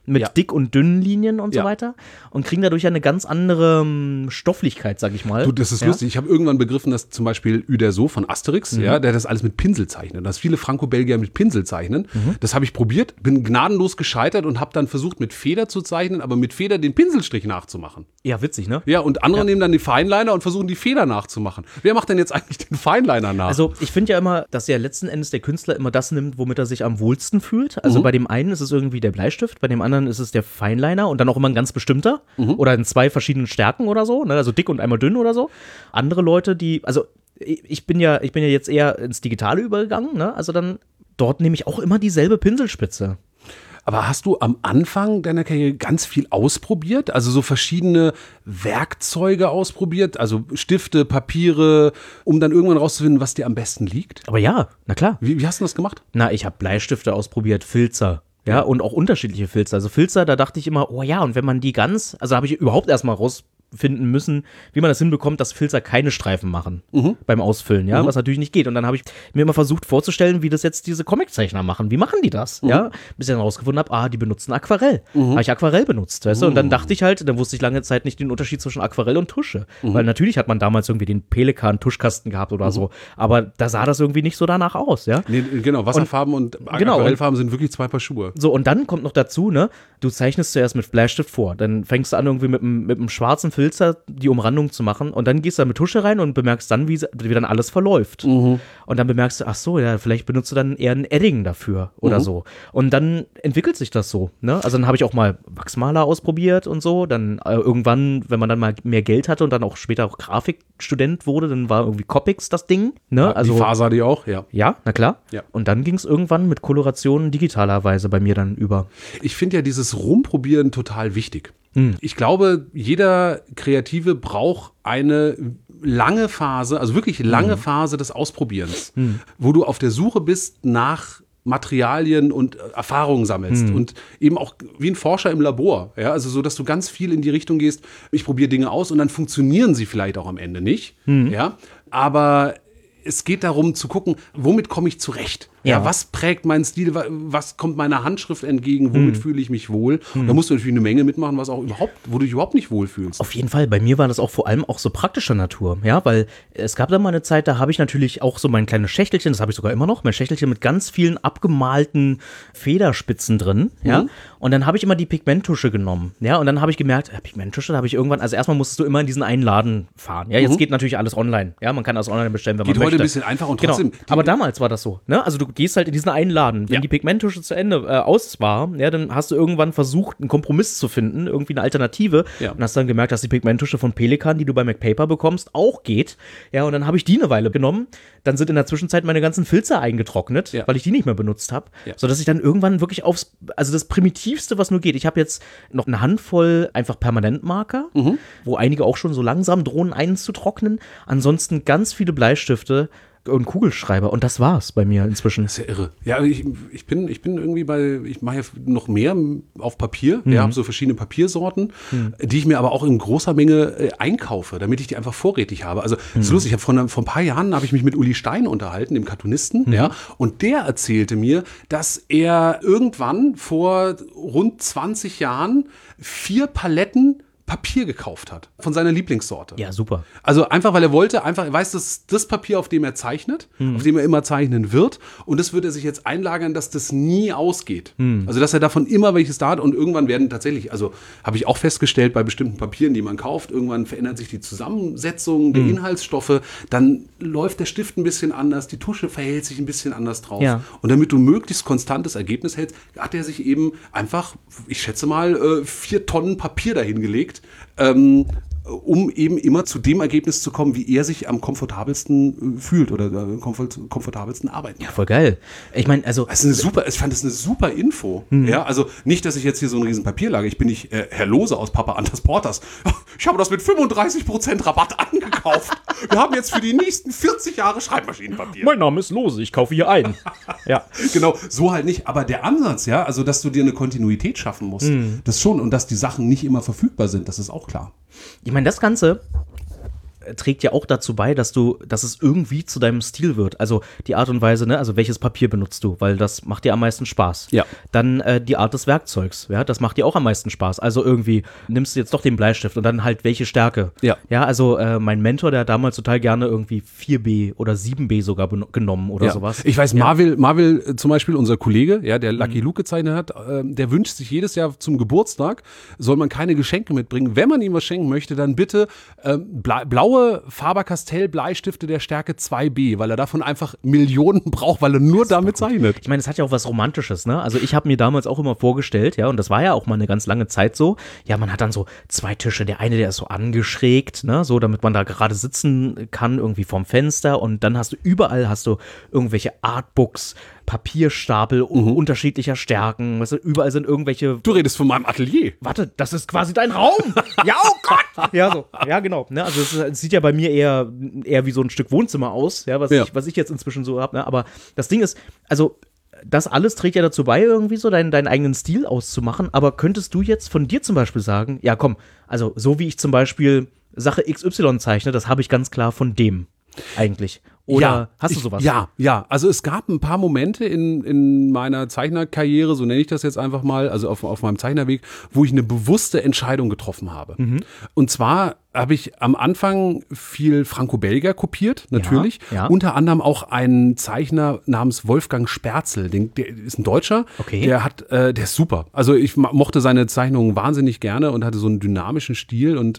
mit dick und dünnen Linien und so weiter und kriegen dadurch eine ganz andere Stofflichkeit, sag ich mal. Du, das ist lustig. Ich habe irgendwann begriffen, dass zum Beispiel Uderzo von Asterix, der das alles mit Pinsel zeichnet. Dass viele Franco-Belgier mit Pinsel zeichnen. Das habe ich probiert, bin gnadenlos gescheitert und habe dann versucht, mit Feder zu zeichnen, aber mit Feder den Pinselstrich nachzumachen. Ja, witzig, ne? Ja, und andere nehmen dann die Fineliner und versuchen, die Feder nachzumachen. Wer macht denn jetzt eigentlich den Fineliner nach? Also ich finde ja immer, dass ja letzten Endes der Künstler immer das nimmt, womit er sich am wohlsten fühlt. Also bei dem einen ist es irgendwie der Bleistift, bei dem anderen ist es der Fineliner und dann auch immer ein ganz bestimmter oder in 2 verschiedenen Stärken oder so, ne? Also dick und einmal dünn oder so. Andere Leute, also ich bin ja jetzt eher ins Digitale übergegangen, ne? Also dann dort nehme ich auch immer dieselbe Pinselspitze. Aber hast du am Anfang deiner Karriere ganz viel ausprobiert? Also so verschiedene Werkzeuge ausprobiert? Also Stifte, Papiere, um dann irgendwann rauszufinden, was dir am besten liegt? Aber ja, na klar. Wie hast du das gemacht? Na, ich habe Bleistifte ausprobiert, Filzer. Ja, und auch unterschiedliche Filzer. Also Filzer, da dachte ich immer, oh ja, und wenn man die also habe ich überhaupt erstmal rausfinden müssen, wie man das hinbekommt, dass Filzer keine Streifen machen beim Ausfüllen, ja, was natürlich nicht geht. Und dann habe ich mir immer versucht vorzustellen, wie das jetzt diese Comiczeichner machen. Wie machen die das? Ja, bis ich dann rausgefunden habe, die benutzen Aquarell. Habe ich Aquarell benutzt, weißt du? Und dann dachte ich halt, dann wusste ich lange Zeit nicht den Unterschied zwischen Aquarell und Tusche. Weil natürlich hat man damals irgendwie den Pelikan-Tuschkasten gehabt oder so. Aber da sah das irgendwie nicht so danach aus, ja. Nee, genau, Wasserfarben und Aquarellfarben sind wirklich 2 Paar Schuhe. So, und dann kommt noch dazu, ne, du zeichnest zuerst mit Bleistift vor, dann fängst du an, irgendwie mit einem schwarzen Filzer die Umrandung zu machen und dann gehst du da mit Tusche rein und bemerkst dann, wie dann alles verläuft. Und dann bemerkst du, ach so, ja, vielleicht benutzt du dann eher ein Edding dafür oder so. Und dann entwickelt sich das so, ne? Also dann habe ich auch mal Wachsmaler ausprobiert und so, dann irgendwann, wenn man dann mal mehr Geld hatte und dann auch später auch Grafikstudent wurde, dann war irgendwie Copics das Ding, ne? Ja, also die Faser die auch, ja. Ja, na klar. Ja. Und dann ging es irgendwann mit Kolorationen digitalerweise bei mir dann über. Ich finde ja dieses Rumprobieren total wichtig. Ich glaube, jeder Kreative braucht eine lange Phase, also wirklich lange Phase des Ausprobierens, wo du auf der Suche bist nach Materialien und Erfahrungen sammelst und eben auch wie ein Forscher im Labor, ja, also so, dass du ganz viel in die Richtung gehst, ich probiere Dinge aus und dann funktionieren sie vielleicht auch am Ende nicht, ja, aber es geht darum zu gucken, womit komme ich zurecht? Ja, was prägt meinen Stil? Was kommt meiner Handschrift entgegen? Womit fühle ich mich wohl? Da musst du natürlich eine Menge mitmachen, wo du dich überhaupt nicht wohlfühlst. Auf jeden Fall. Bei mir war das auch vor allem auch so praktischer Natur. Ja, weil es gab dann mal eine Zeit, da habe ich natürlich auch so mein kleines Schächtelchen, das habe ich sogar immer noch, mein Schächtelchen mit ganz vielen abgemalten Federspitzen drin. Ja, und dann habe ich immer die Pigmenttusche genommen. Ja, und dann habe ich gemerkt, Pigmenttusche, da habe ich irgendwann, also erstmal musstest du immer in diesen einen Laden fahren. Ja, jetzt geht natürlich alles online. Ja, man kann alles online bestellen, wenn man möchte. Geht heute ein bisschen einfacher und trotzdem. Genau. Aber damals war das so. Ne? Also du gehst halt in diesen einen Laden. Wenn die Pigmenttusche zu Ende aus war, ja, dann hast du irgendwann versucht, einen Kompromiss zu finden, irgendwie eine Alternative. Ja. Und hast dann gemerkt, dass die Pigmenttusche von Pelikan, die du bei MacPaper bekommst, auch geht. Ja, und dann habe ich die eine Weile genommen. Dann sind in der Zwischenzeit meine ganzen Filzer eingetrocknet, weil ich die nicht mehr benutzt habe. Ja. Sodass ich dann irgendwann wirklich also das Primitivste, was nur geht. Ich habe jetzt noch eine Handvoll einfach Permanentmarker, wo einige auch schon so langsam drohen einzutrocknen. Ansonsten ganz viele Bleistifte und Kugelschreiber und das war's bei mir inzwischen. Das ist ja irre. Ja, ich bin irgendwie ich mache ja noch mehr auf Papier. Ich habe so verschiedene Papiersorten, die ich mir aber auch in großer Menge einkaufe, damit ich die einfach vorrätig habe. Also das ist lustig, ich habe vor ein paar Jahren habe ich mich mit Uli Stein unterhalten, dem Cartoonisten, ja, und der erzählte mir, dass er irgendwann vor rund 20 Jahren 4 Paletten Papier gekauft hat, von seiner Lieblingssorte. Ja, super. Also einfach, weil er weiß, dass das Papier, auf dem er zeichnet, auf dem er immer zeichnen wird, und das wird er sich jetzt einlagern, dass das nie ausgeht. Also, dass er davon immer welches da hat, und irgendwann werden tatsächlich, also habe ich auch festgestellt, bei bestimmten Papieren, die man kauft, irgendwann verändert sich die Zusammensetzung der Inhaltsstoffe, dann läuft der Stift ein bisschen anders, die Tusche verhält sich ein bisschen anders drauf. Ja. Und damit du möglichst konstantes Ergebnis hältst, hat er sich eben einfach, ich schätze mal, 4 Tonnen Papier dahingelegt, um eben immer zu dem Ergebnis zu kommen, wie er sich am komfortabelsten fühlt oder komfortabelsten arbeiten. Ja, voll geil. Ich meine, also ich fand das eine super Info. Ja, also nicht, dass ich jetzt hier so ein riesen Papier lage. Ich bin nicht Herr Lose aus Papa Anders Porters. Ich habe das mit 35% Rabatt angekauft. Wir haben jetzt für die nächsten 40 Jahre Schreibmaschinenpapier. Mein Name ist Lose, ich kaufe hier ein. Ja, genau, so halt nicht. Aber der Ansatz, ja, also dass du dir eine Kontinuität schaffen musst, das schon, und dass die Sachen nicht immer verfügbar sind, das ist auch klar. Ich meine, das Ganze trägt ja auch dazu bei, dass es irgendwie zu deinem Stil wird. Also die Art und Weise, ne, also welches Papier benutzt du, weil das macht dir am meisten Spaß. Ja. Dann die Art des Werkzeugs, ja, das macht dir auch am meisten Spaß. Also irgendwie nimmst du jetzt doch den Bleistift und dann halt welche Stärke. Ja. Ja, also mein Mentor, der hat damals total gerne irgendwie 4B oder 7B sogar genommen oder sowas. Ich weiß, Marvel zum Beispiel, unser Kollege, ja, der Lucky Luke gezeichnet hat, der wünscht sich jedes Jahr zum Geburtstag, soll man keine Geschenke mitbringen. Wenn man ihm was schenken möchte, dann bitte blaue Faber-Castell-Bleistifte der Stärke 2B, weil er davon einfach Millionen braucht, weil er nur damit zeichnet. Ich meine, es hat ja auch was Romantisches, ne? Also ich habe mir damals auch immer vorgestellt, ja, und das war ja auch mal eine ganz lange Zeit so, ja, man hat dann so 2 Tische, der eine, der ist so angeschrägt, ne, so, damit man da gerade sitzen kann, irgendwie vorm Fenster, und dann hast du überall irgendwelche Artbooks, Papierstapel unterschiedlicher Stärken, weißt du, überall sind irgendwelche... Du redest von meinem Atelier. Warte, das ist quasi dein Raum! Ja, oh Gott! Ja, so, ja, genau, ne, also es sieht ja bei mir eher wie so ein Stück Wohnzimmer aus, ja, was ich jetzt inzwischen so habe, ne, aber das Ding ist, also das alles trägt ja dazu bei, irgendwie so deinen eigenen Stil auszumachen, aber könntest du jetzt von dir zum Beispiel sagen, ja komm, also so wie ich zum Beispiel Sache XY zeichne, das habe ich ganz klar von dem eigentlich. Oder hast du sowas? Ja. Also es gab ein paar Momente in meiner Zeichnerkarriere, so nenne ich das jetzt einfach mal, also auf meinem Zeichnerweg, wo ich eine bewusste Entscheidung getroffen habe. Und zwar habe ich am Anfang viel Franco-Belger kopiert, natürlich. Ja. Unter anderem auch einen Zeichner namens Wolfgang Sperzel. Der ist ein Deutscher. Okay. Der ist super. Also ich mochte seine Zeichnungen wahnsinnig gerne und hatte so einen dynamischen Stil und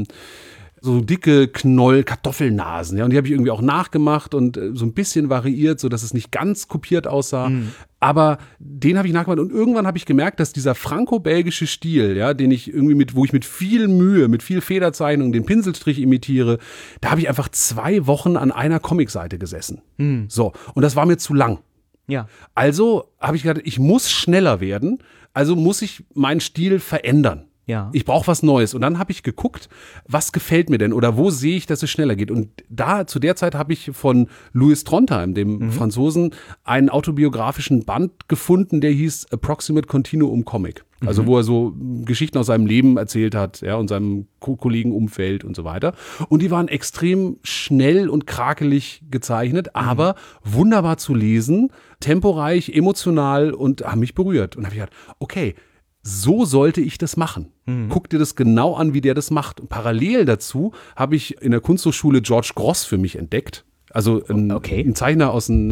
so dicke Kartoffelnasen, ja, und die habe ich irgendwie auch nachgemacht und so ein bisschen variiert, so dass es nicht ganz kopiert aussah. Aber den habe ich nachgemacht und irgendwann habe ich gemerkt, dass dieser franco-belgische Stil, ja, den ich irgendwie wo ich mit viel Mühe, mit viel Federzeichnung den Pinselstrich imitiere, da habe ich einfach 2 Wochen an einer Comicseite gesessen. So, und das war mir zu lang. Ja. Also habe ich gedacht, ich muss schneller werden, also muss ich meinen Stil verändern. Ja. Ich brauche was Neues. Und dann habe ich geguckt, was gefällt mir denn oder wo sehe ich, dass es schneller geht. Und zu der Zeit habe ich von Louis Trondheim, dem Franzosen, einen autobiografischen Band gefunden, der hieß Approximate Continuum Comic. Also wo er so Geschichten aus seinem Leben erzählt hat, ja, und seinem Kollegenumfeld und so weiter. Und die waren extrem schnell und krakelig gezeichnet, aber wunderbar zu lesen, temporeich, emotional und haben mich berührt. Und da habe ich gedacht, okay, so sollte ich das machen. Guck dir das genau an, wie der das macht. Und parallel dazu habe ich in der Kunsthochschule George Gross für mich entdeckt. Also ein Zeichner aus den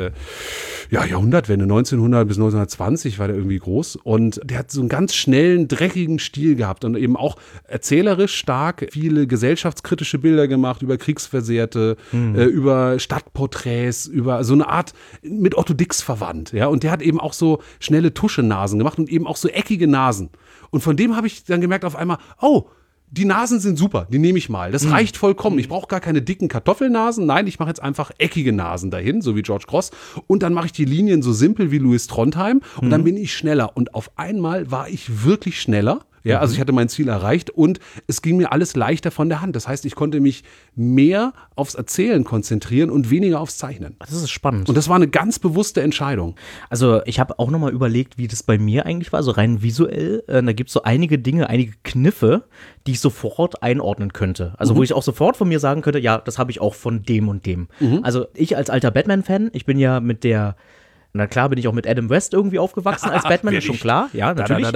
Jahrhundertwende, 1900 bis 1920 war der irgendwie groß. Und der hat so einen ganz schnellen, dreckigen Stil gehabt und eben auch erzählerisch stark viele gesellschaftskritische Bilder gemacht über Kriegsversehrte, über Stadtporträts, über so eine Art mit Otto Dix verwandt. Ja? Und der hat eben auch so schnelle Tuschenasen gemacht und eben auch so eckige Nasen. Und von dem habe ich dann gemerkt auf einmal, oh, die Nasen sind super, die nehme ich mal. Das reicht vollkommen. Ich brauche gar keine dicken Kartoffelnasen. Nein, ich mache jetzt einfach eckige Nasen dahin, so wie George Gross. Und dann mache ich die Linien so simpel wie Louis Trondheim. Und dann bin ich schneller. Und auf einmal war ich wirklich schneller. Ja, also ich hatte mein Ziel erreicht und es ging mir alles leichter von der Hand. Das heißt, ich konnte mich mehr aufs Erzählen konzentrieren und weniger aufs Zeichnen. Das ist spannend. Und das war eine ganz bewusste Entscheidung. Also ich habe auch nochmal überlegt, wie das bei mir eigentlich war, so rein visuell. Da gibt es so einige Dinge, einige Kniffe, die ich sofort einordnen könnte. Also wo ich auch sofort von mir sagen könnte, ja, das habe ich auch von dem und dem. Also ich als alter Batman-Fan, ich bin ja na klar, bin ich auch mit Adam West irgendwie aufgewachsen als Batman, ist schon klar. Ja, natürlich.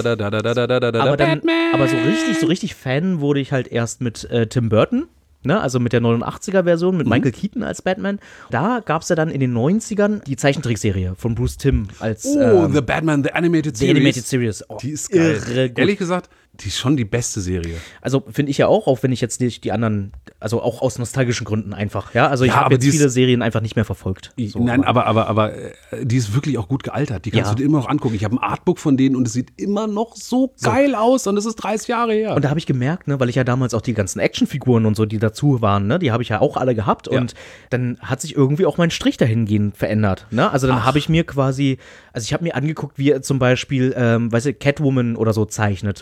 Aber so richtig Fan wurde ich halt erst mit Tim Burton. Ne, also mit der 89er-Version, mit Michael Keaton als Batman. Da gab es ja dann in den 90ern die Zeichentrickserie von Bruce Timm als The Batman, The Animated Series. The Animated Series. Oh, die ist geil. Irre gut. Ehrlich gesagt, die ist schon die beste Serie. Also finde ich ja auch wenn ich jetzt nicht die anderen, also auch aus nostalgischen Gründen einfach. Ja, also ich habe jetzt viele Serien einfach nicht mehr verfolgt. So, nein, aber die ist wirklich auch gut gealtert. Die kannst du dir immer noch angucken. Ich habe ein Artbook von denen und es sieht immer noch so geil aus und es ist 30 Jahre her. Und da habe ich gemerkt, ne, weil ich ja damals auch die ganzen Actionfiguren und so, die dazu waren, ne, die habe ich ja auch alle gehabt und dann hat sich irgendwie auch mein Strich dahingehend verändert. Ne? Also dann habe ich mir quasi, ich habe mir angeguckt, wie er zum Beispiel, Catwoman oder so zeichnet oder wie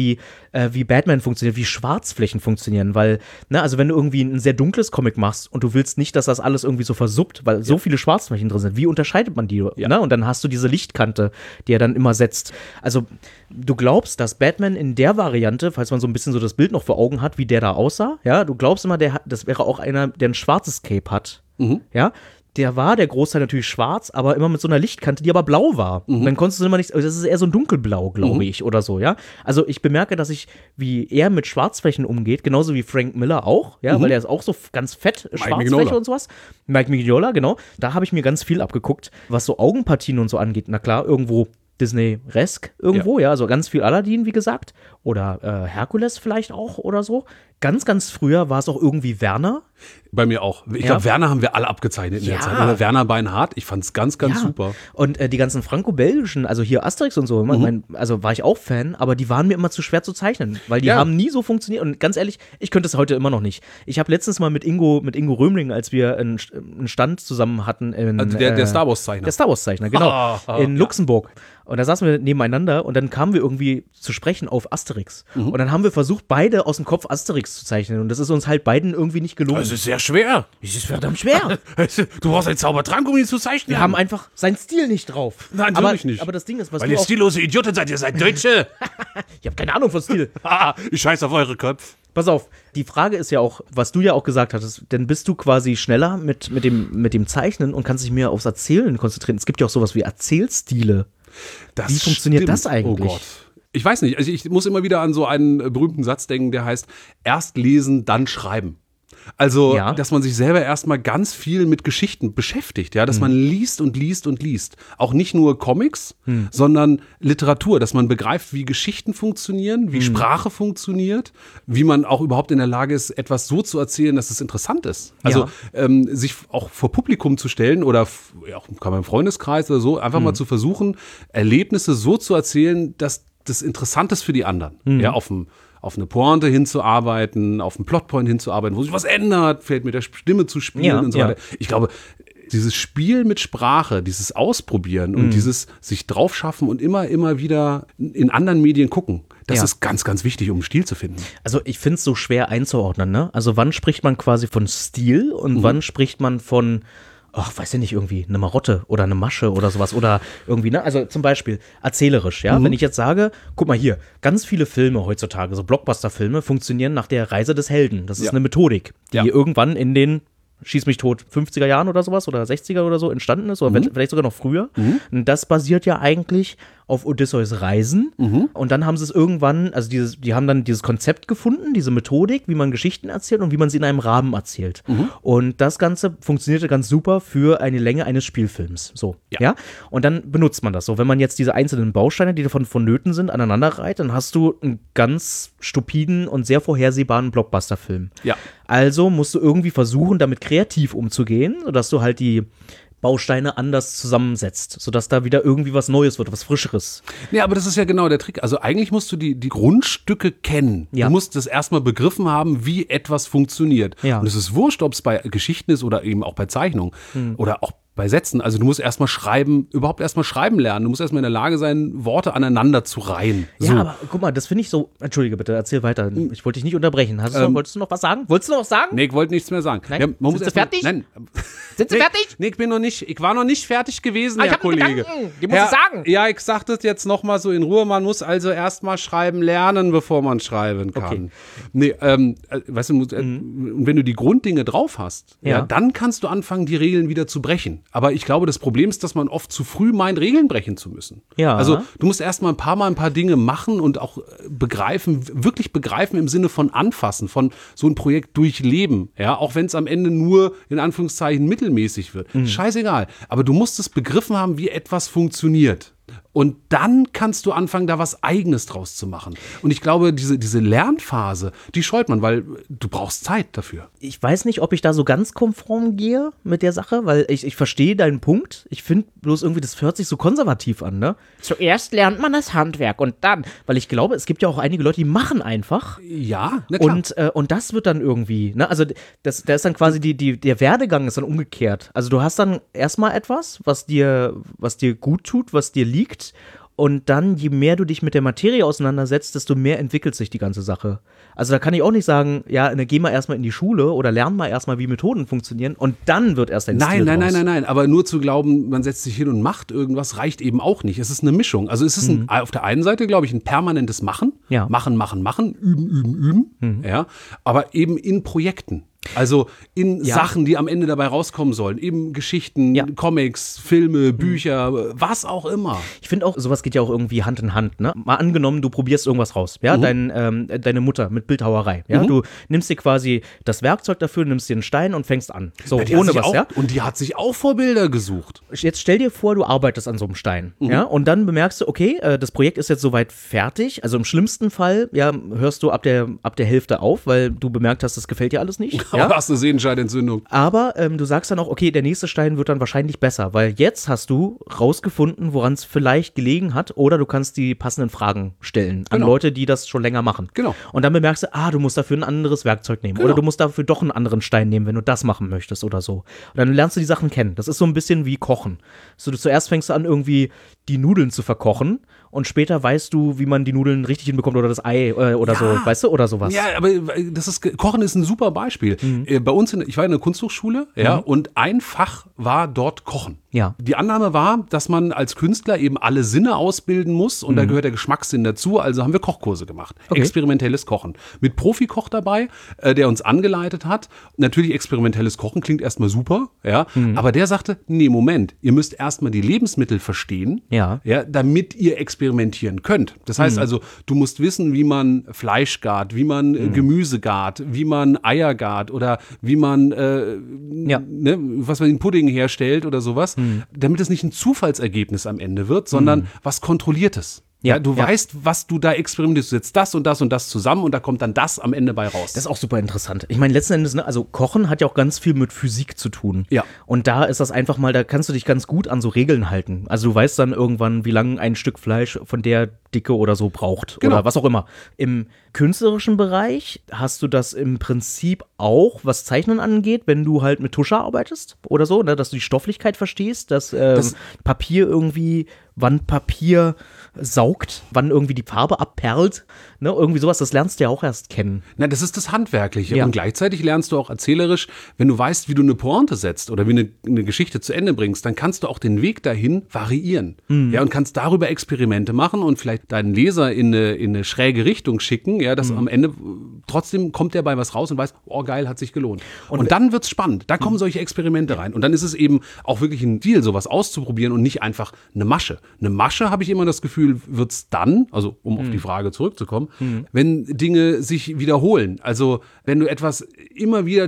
wie Batman funktioniert, wie Schwarzflächen funktionieren, weil, ne, also wenn du irgendwie ein sehr dunkles Comic machst und du willst nicht, dass das alles irgendwie so versuppt, weil so viele Schwarzflächen drin sind, wie unterscheidet man die? Ja. Ne? Und dann hast du diese Lichtkante, die er dann immer setzt. Also du glaubst, dass Batman in der Variante, falls man so ein bisschen so das Bild noch vor Augen hat, wie der da aussah, ja, du glaubst immer, das wäre auch einer, der ein schwarzes Cape hat, ja, der Großteil natürlich schwarz, aber immer mit so einer Lichtkante, die aber blau war. Und dann konntest du immer nicht, also das ist eher so ein dunkelblau, glaube ich, oder so, ja. Also ich bemerke, dass wie er mit Schwarzflächen umgeht, genauso wie Frank Miller auch, ja, weil der ist auch so ganz fett, Schwarzfläche und sowas. Mike Mignola, genau. Da habe ich mir ganz viel abgeguckt, was so Augenpartien und so angeht. Na klar, irgendwo Disney-resk irgendwo, ja, also ganz viel Aladdin, wie gesagt, oder Herkules vielleicht auch oder so. Ganz, ganz früher war es auch irgendwie Werner. Bei mir auch. Ich glaube, Werner haben wir alle abgezeichnet in der Zeit. Oder Werner Beinhardt. Ich fand es ganz, ganz super. Und die ganzen franco-belgischen, also hier Asterix und so, also war ich auch Fan, aber die waren mir immer zu schwer zu zeichnen, weil die haben nie so funktioniert. Und ganz ehrlich, ich könnte es heute immer noch nicht. Ich habe letztens mal mit Ingo Römling, als wir einen Stand zusammen hatten. Also der Star Wars-Zeichner. Der Star Wars-Zeichner, genau. In Luxemburg. Und da saßen wir nebeneinander und dann kamen wir irgendwie zu sprechen auf Asterix. Und dann haben wir versucht, beide aus dem Kopf Asterix zu zeichnen. Und das ist uns halt beiden irgendwie nicht gelungen. Das ist sehr schwer. Es ist verdammt schwer. Du brauchst einen Zaubertrank, um ihn zu zeichnen. Wir haben einfach seinen Stil nicht drauf. Nein, natürlich nicht. Aber das Ding ist, was Weil ihr stillose Idioten seid, ihr seid Deutsche. Ich habe keine Ahnung von Stil. Ich scheiß auf eure Köpfe. Pass auf, die Frage ist ja auch, was du ja auch gesagt hattest, denn bist du quasi schneller mit dem Zeichnen und kannst dich mehr aufs Erzählen konzentrieren. Es gibt ja auch sowas wie Erzählstile. Wie funktioniert das eigentlich? Oh Gott. Ich weiß nicht. Also ich muss immer wieder an so einen berühmten Satz denken, der heißt, erst lesen, dann schreiben. Also, dass man sich selber erstmal ganz viel mit Geschichten beschäftigt, ja, dass man liest und liest und liest. Auch nicht nur Comics, sondern Literatur, dass man begreift, wie Geschichten funktionieren, wie Sprache funktioniert, wie man auch überhaupt in der Lage ist, etwas so zu erzählen, dass es interessant ist. Also, sich auch vor Publikum zu stellen oder auch kann man im Freundeskreis oder so, einfach mal zu versuchen, Erlebnisse so zu erzählen, dass das interessant ist für die anderen. Ja, auf eine Pointe hinzuarbeiten, auf einen Plotpoint hinzuarbeiten, wo sich was ändert, fällt mit der Stimme zu spielen und so weiter. Ich glaube, dieses Spiel mit Sprache, dieses Ausprobieren und dieses sich draufschaffen und immer wieder in anderen Medien gucken, das ist ganz, ganz wichtig, um einen Stil zu finden. Also ich finde es so schwer einzuordnen, ne? Also wann spricht man quasi von Stil und wann spricht man von weiß ich nicht, irgendwie eine Marotte oder eine Masche oder sowas oder irgendwie, ne? Also zum Beispiel erzählerisch, ja? Wenn ich jetzt sage, guck mal hier, ganz viele Filme heutzutage, so Blockbuster-Filme, funktionieren nach der Reise des Helden. Das ist eine Methodik, die irgendwann in den Schieß mich tot 50er Jahren oder sowas oder 60er oder so entstanden ist oder vielleicht sogar noch früher. Und das basiert ja eigentlich auf Odysseus Reisen. Und dann haben sie es irgendwann, also die haben dann dieses Konzept gefunden, diese Methodik, wie man Geschichten erzählt und wie man sie in einem Rahmen erzählt. Und das Ganze funktionierte ganz super für eine Länge eines Spielfilms. So, ja. Und dann benutzt man das so. Wenn man jetzt diese einzelnen Bausteine, die davon vonnöten sind, aneinander reiht, dann hast du einen ganz stupiden und sehr vorhersehbaren Blockbuster-Film. Ja. Also musst du irgendwie versuchen, damit kreativ umzugehen, sodass du halt die Bausteine anders zusammensetzt, sodass da wieder irgendwie was Neues wird, was Frischeres. Ja, aber das ist ja genau der Trick. Also eigentlich musst du die Grundstücke kennen. Ja. Du musst das erstmal begriffen haben, wie etwas funktioniert. Ja. Und es ist wurscht, ob es bei Geschichten ist oder eben auch bei Zeichnungen oder auch bei Sätzen. Also du musst überhaupt erstmal schreiben lernen. Du musst erstmal in der Lage sein, Worte aneinander zu reihen. So. Ja, aber guck mal, das finde ich so, entschuldige bitte, erzähl weiter. Ich wollte dich nicht unterbrechen. Wolltest du noch was sagen? Wolltest du noch was sagen? Nee, ich wollte nichts mehr sagen. Nein. Ja, man Sind Sie fertig? Nein. Sind Sie fertig? Nee, ich war noch nicht fertig gewesen, Ich Herr hab einen Kollege. Gedanken. Die muss ich sagen. Ja, ich sag das jetzt noch mal so in Ruhe. Man muss also erstmal schreiben lernen, bevor man schreiben kann. Okay. Nee, weißt du, wenn du die Grunddinge drauf hast, dann kannst du anfangen, die Regeln wieder zu brechen. Aber ich glaube, das Problem ist, dass man oft zu früh meint, Regeln brechen zu müssen. Ja. Also du musst erstmal ein paar Dinge machen und auch wirklich begreifen im Sinne von anfassen, von so ein Projekt durchleben. Ja, auch wenn es am Ende nur in Anführungszeichen mittelmäßig wird. Scheißegal. Aber du musst es begriffen haben, wie etwas funktioniert. Und dann kannst du anfangen, da was Eigenes draus zu machen. Und ich glaube, diese Lernphase, die scheut man, weil du brauchst Zeit dafür. Ich weiß nicht, ob ich da so ganz konform gehe mit der Sache, weil ich verstehe deinen Punkt. Ich finde bloß irgendwie, das hört sich so konservativ an, ne? Zuerst lernt man das Handwerk und dann, weil ich glaube, es gibt ja auch einige Leute, die machen einfach. Ja, na klar. Und das wird dann irgendwie, ne? Also da ist dann quasi der Werdegang ist dann umgekehrt. Also du hast dann erstmal etwas, was dir gut tut, was dir liegt. und dann, je mehr du dich mit der Materie auseinandersetzt, desto mehr entwickelt sich die ganze Sache. Also da kann ich auch nicht sagen, ja, geh mal erstmal in die Schule oder lern mal erstmal, wie Methoden funktionieren und dann wird erst dein Stil draus. Nein, aber nur zu glauben, man setzt sich hin und macht irgendwas, reicht eben auch nicht. Es ist eine Mischung. Also es ist auf der einen Seite, glaube ich, ein permanentes Machen. Ja. Machen, üben. Ja, aber eben in Projekten. Also in Sachen, die am Ende dabei rauskommen sollen. Eben Geschichten, Comics, Filme, Bücher, was auch immer. Ich finde auch, sowas geht ja auch irgendwie Hand in Hand. Ne? Mal angenommen, du probierst irgendwas raus. Ja? Deine Mutter mit Bildhauerei. Ja? Du nimmst dir quasi das Werkzeug dafür, nimmst dir einen Stein und fängst an. So, ohne was, ja? Und die hat sich auch Vorbilder gesucht. Jetzt stell dir vor, du arbeitest an so einem Stein. Ja? Und dann bemerkst du, okay, das Projekt ist jetzt soweit fertig. Also im schlimmsten Fall hörst du ab der Hälfte auf, weil du bemerkt hast, das gefällt dir alles nicht. Ja? Du hast eine Sehenscheidenentzündung. Aber du sagst dann auch, okay, der nächste Stein wird dann wahrscheinlich besser, weil jetzt hast du rausgefunden, woran es vielleicht gelegen hat, oder du kannst die passenden Fragen stellen an Leute, die das schon länger machen. Genau. Und dann bemerkst du, du musst dafür ein anderes Werkzeug nehmen oder du musst dafür doch einen anderen Stein nehmen, wenn du das machen möchtest oder so. Und dann lernst du die Sachen kennen. Das ist so ein bisschen wie Kochen. So, zuerst fängst du an, irgendwie die Nudeln zu verkochen und später weißt du, wie man die Nudeln richtig hinbekommt oder das Ei oder so, weißt du, oder sowas. Ja, aber Kochen ist ein super Beispiel. Bei uns, ich war in der Kunsthochschule, und ein Fach war dort Kochen. Ja. Die Annahme war, dass man als Künstler eben alle Sinne ausbilden muss und da gehört der Geschmackssinn dazu, also haben wir Kochkurse gemacht. Okay. Experimentelles Kochen. Mit Profikoch dabei, der uns angeleitet hat. Natürlich experimentelles Kochen klingt erstmal super, aber der sagte, nee, Moment, ihr müsst erstmal die Lebensmittel verstehen, damit ihr experimentieren könnt. Das heißt also, du musst wissen, wie man Fleisch gart, wie man Gemüse gart, wie man Eier gart oder wie man was man in Pudding herstellt oder sowas, damit es nicht ein Zufallsergebnis am Ende wird, sondern was Kontrolliertes. Ja, du weißt, was du da experimentierst. Du setzt das und das und das zusammen und da kommt dann das am Ende bei raus. Das ist auch super interessant. Ich meine, letzten Endes, also Kochen hat ja auch ganz viel mit Physik zu tun. Ja. Und da ist das einfach mal, da kannst du dich ganz gut an so Regeln halten. Also du weißt dann irgendwann, wie lange ein Stück Fleisch von der Dicke oder so braucht oder was auch immer. Im künstlerischen Bereich hast du das im Prinzip auch, was Zeichnen angeht, wenn du halt mit Tusche arbeitest oder so, ne, dass du die Stofflichkeit verstehst, dass Papier irgendwie Wandpapier saugt, wann irgendwie die Farbe abperlt, ne, irgendwie sowas, das lernst du ja auch erst kennen. Na, das ist das Handwerkliche und gleichzeitig lernst du auch erzählerisch, wenn du weißt, wie du eine Pointe setzt oder wie eine Geschichte zu Ende bringst, dann kannst du auch den Weg dahin variieren, und kannst darüber Experimente machen und vielleicht deinen Leser in eine schräge Richtung schicken, dass am Ende trotzdem kommt der bei was raus und weiß, oh geil, hat sich gelohnt. Und dann wird's spannend, da kommen solche Experimente rein und dann ist es eben auch wirklich ein Deal, sowas auszuprobieren und nicht einfach eine Masche. Eine Masche, habe ich immer das Gefühl, wird's dann, also um auf die Frage zurückzukommen, wenn Dinge sich wiederholen. Also wenn du etwas immer wieder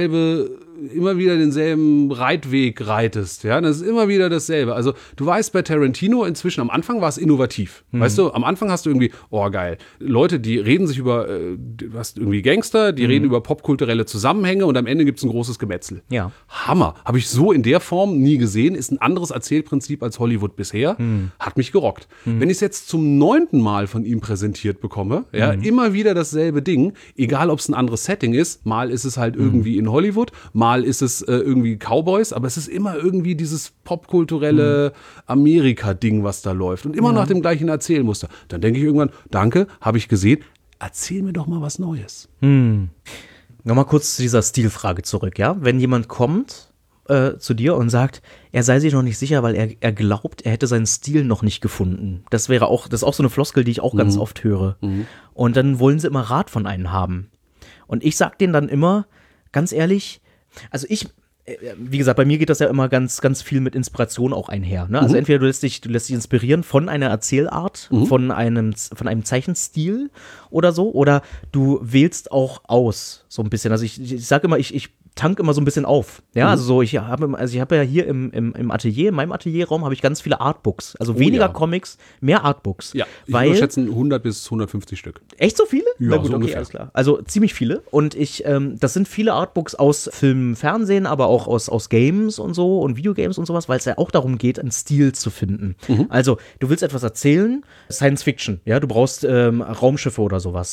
denselben Reitweg reitest, das ist immer wieder dasselbe. Also du weißt bei Tarantino inzwischen, am Anfang war es innovativ. Weißt du, am Anfang hast du irgendwie, oh geil, Leute, die reden sich über, du hast irgendwie Gangster, die reden über popkulturelle Zusammenhänge und am Ende gibt es ein großes Gemetzel. Ja. Hammer. Habe ich so in der Form nie gesehen, ist ein anderes Erzählprinzip als Hollywood bisher. Hat mich gerockt. Wenn ich es jetzt zum 9. Mal von ihm präsentiert bekomme, immer wieder dasselbe Ding, egal ob es ein anderes Setting ist, mal ist es halt irgendwie in Hollywood, mal ist es irgendwie Cowboys, aber es ist immer irgendwie dieses popkulturelle Amerika-Ding, was da läuft und immer nach dem gleichen Erzählmuster. Dann denke ich irgendwann, danke, habe ich gesehen, erzähl mir doch mal was Neues. Nochmal kurz zu dieser Stilfrage zurück, Wenn jemand kommt zu dir und sagt, er sei sich noch nicht sicher, weil er glaubt, er hätte seinen Stil noch nicht gefunden. Das ist auch so eine Floskel, die ich auch ganz oft höre. Und dann wollen sie immer Rat von einem haben. Und ich sag denen dann immer, ganz ehrlich, also wie gesagt, bei mir geht das ja immer ganz, ganz viel mit Inspiration auch einher. Ne? Also entweder du lässt dich inspirieren von einer Erzählart, von einem Zeichenstil oder so, oder du wählst auch aus, so ein bisschen. Also ich sage immer, ich tank immer so ein bisschen auf. Also so, ich habe ja hier im Atelier, in meinem Atelierraum habe ich ganz viele Artbooks. Also weniger Comics, mehr Artbooks. Ja, ich würde schätzen 100 bis 150 Stück. Echt so viele? Ja, na gut, so okay, ungefähr. alles klar. Also ziemlich viele. Und das sind viele Artbooks aus Film, Fernsehen, aber auch aus Games und so und Videogames und sowas, weil es ja auch darum geht, einen Stil zu finden. Also, du willst etwas erzählen, Science Fiction, du brauchst Raumschiffe oder sowas.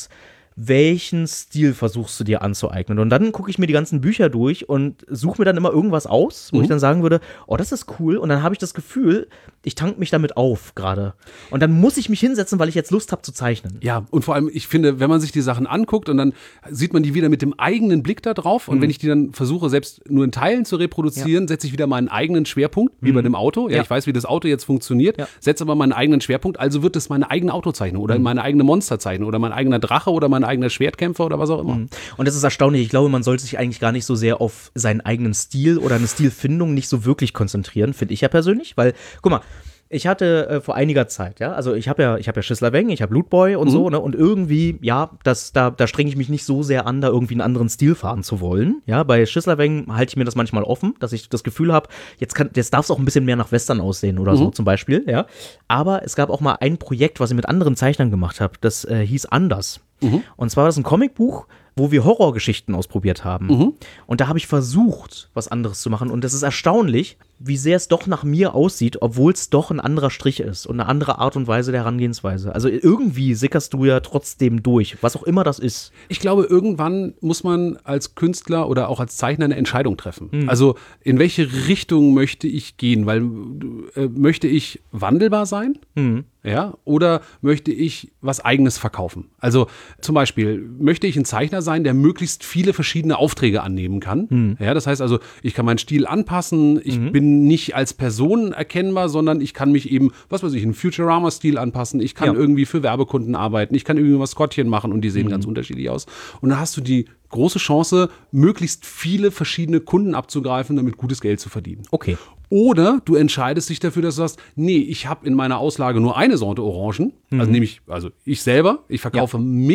welchen Stil versuchst du dir anzueignen? Und dann gucke ich mir die ganzen Bücher durch und suche mir dann immer irgendwas aus, wo ich dann sagen würde, oh, das ist cool. Und dann habe ich das Gefühl, ich tank mich damit auf gerade. Und dann muss ich mich hinsetzen, weil ich jetzt Lust habe zu zeichnen. Ja, und vor allem, ich finde, wenn man sich die Sachen anguckt und dann sieht man die wieder mit dem eigenen Blick da drauf und wenn ich die dann versuche, selbst nur in Teilen zu reproduzieren, setze ich wieder meinen eigenen Schwerpunkt, wie bei dem Auto. Ja, ich weiß, wie das Auto jetzt funktioniert, setze aber meinen eigenen Schwerpunkt, also wird es meine eigene Autozeichnung oder meine eigene Monsterzeichnung oder mein eigener Drache oder mein eigener Schwertkämpfer oder was auch immer. Und das ist erstaunlich. Ich glaube, man sollte sich eigentlich gar nicht so sehr auf seinen eigenen Stil oder eine Stilfindung nicht so wirklich konzentrieren, finde ich ja persönlich, weil, guck mal, ich hatte vor einiger Zeit, ja, also ich habe ja Schissler Weng, ich habe Lootboy und so, ne, und irgendwie, ja, da strenge ich mich nicht so sehr an, da irgendwie einen anderen Stil fahren zu wollen, ja, bei Schissler Weng halte ich mir das manchmal offen, dass ich das Gefühl habe, jetzt darf es auch ein bisschen mehr nach Western aussehen oder so zum Beispiel, ja, aber es gab auch mal ein Projekt, was ich mit anderen Zeichnern gemacht habe, das hieß Anders. Und zwar war das ein Comicbuch, wo wir Horrorgeschichten ausprobiert haben. Und da habe ich versucht, was anderes zu machen. Und das ist erstaunlich, wie sehr es doch nach mir aussieht, obwohl es doch ein anderer Strich ist und eine andere Art und Weise der Herangehensweise. Also irgendwie sickerst du ja trotzdem durch, was auch immer das ist. Ich glaube, irgendwann muss man als Künstler oder auch als Zeichner eine Entscheidung treffen. Also in welche Richtung möchte ich gehen? Weil möchte ich wandelbar sein? Ja, oder möchte ich was Eigenes verkaufen? Also zum Beispiel, möchte ich ein Zeichner sein, der möglichst viele verschiedene Aufträge annehmen kann? Ja, das heißt also, ich kann meinen Stil anpassen, ich bin nicht als Person erkennbar, sondern ich kann mich eben, was weiß ich, einen Futurama-Stil anpassen, ich kann irgendwie für Werbekunden arbeiten, ich kann irgendwie was Skottchen machen und die sehen ganz unterschiedlich aus. Und dann hast du die große Chance, möglichst viele verschiedene Kunden abzugreifen, damit gutes Geld zu verdienen. Okay. Oder du entscheidest dich dafür, dass du sagst, nee, ich habe in meiner Auslage nur eine Sorte Orangen, also ich selber, ich verkaufe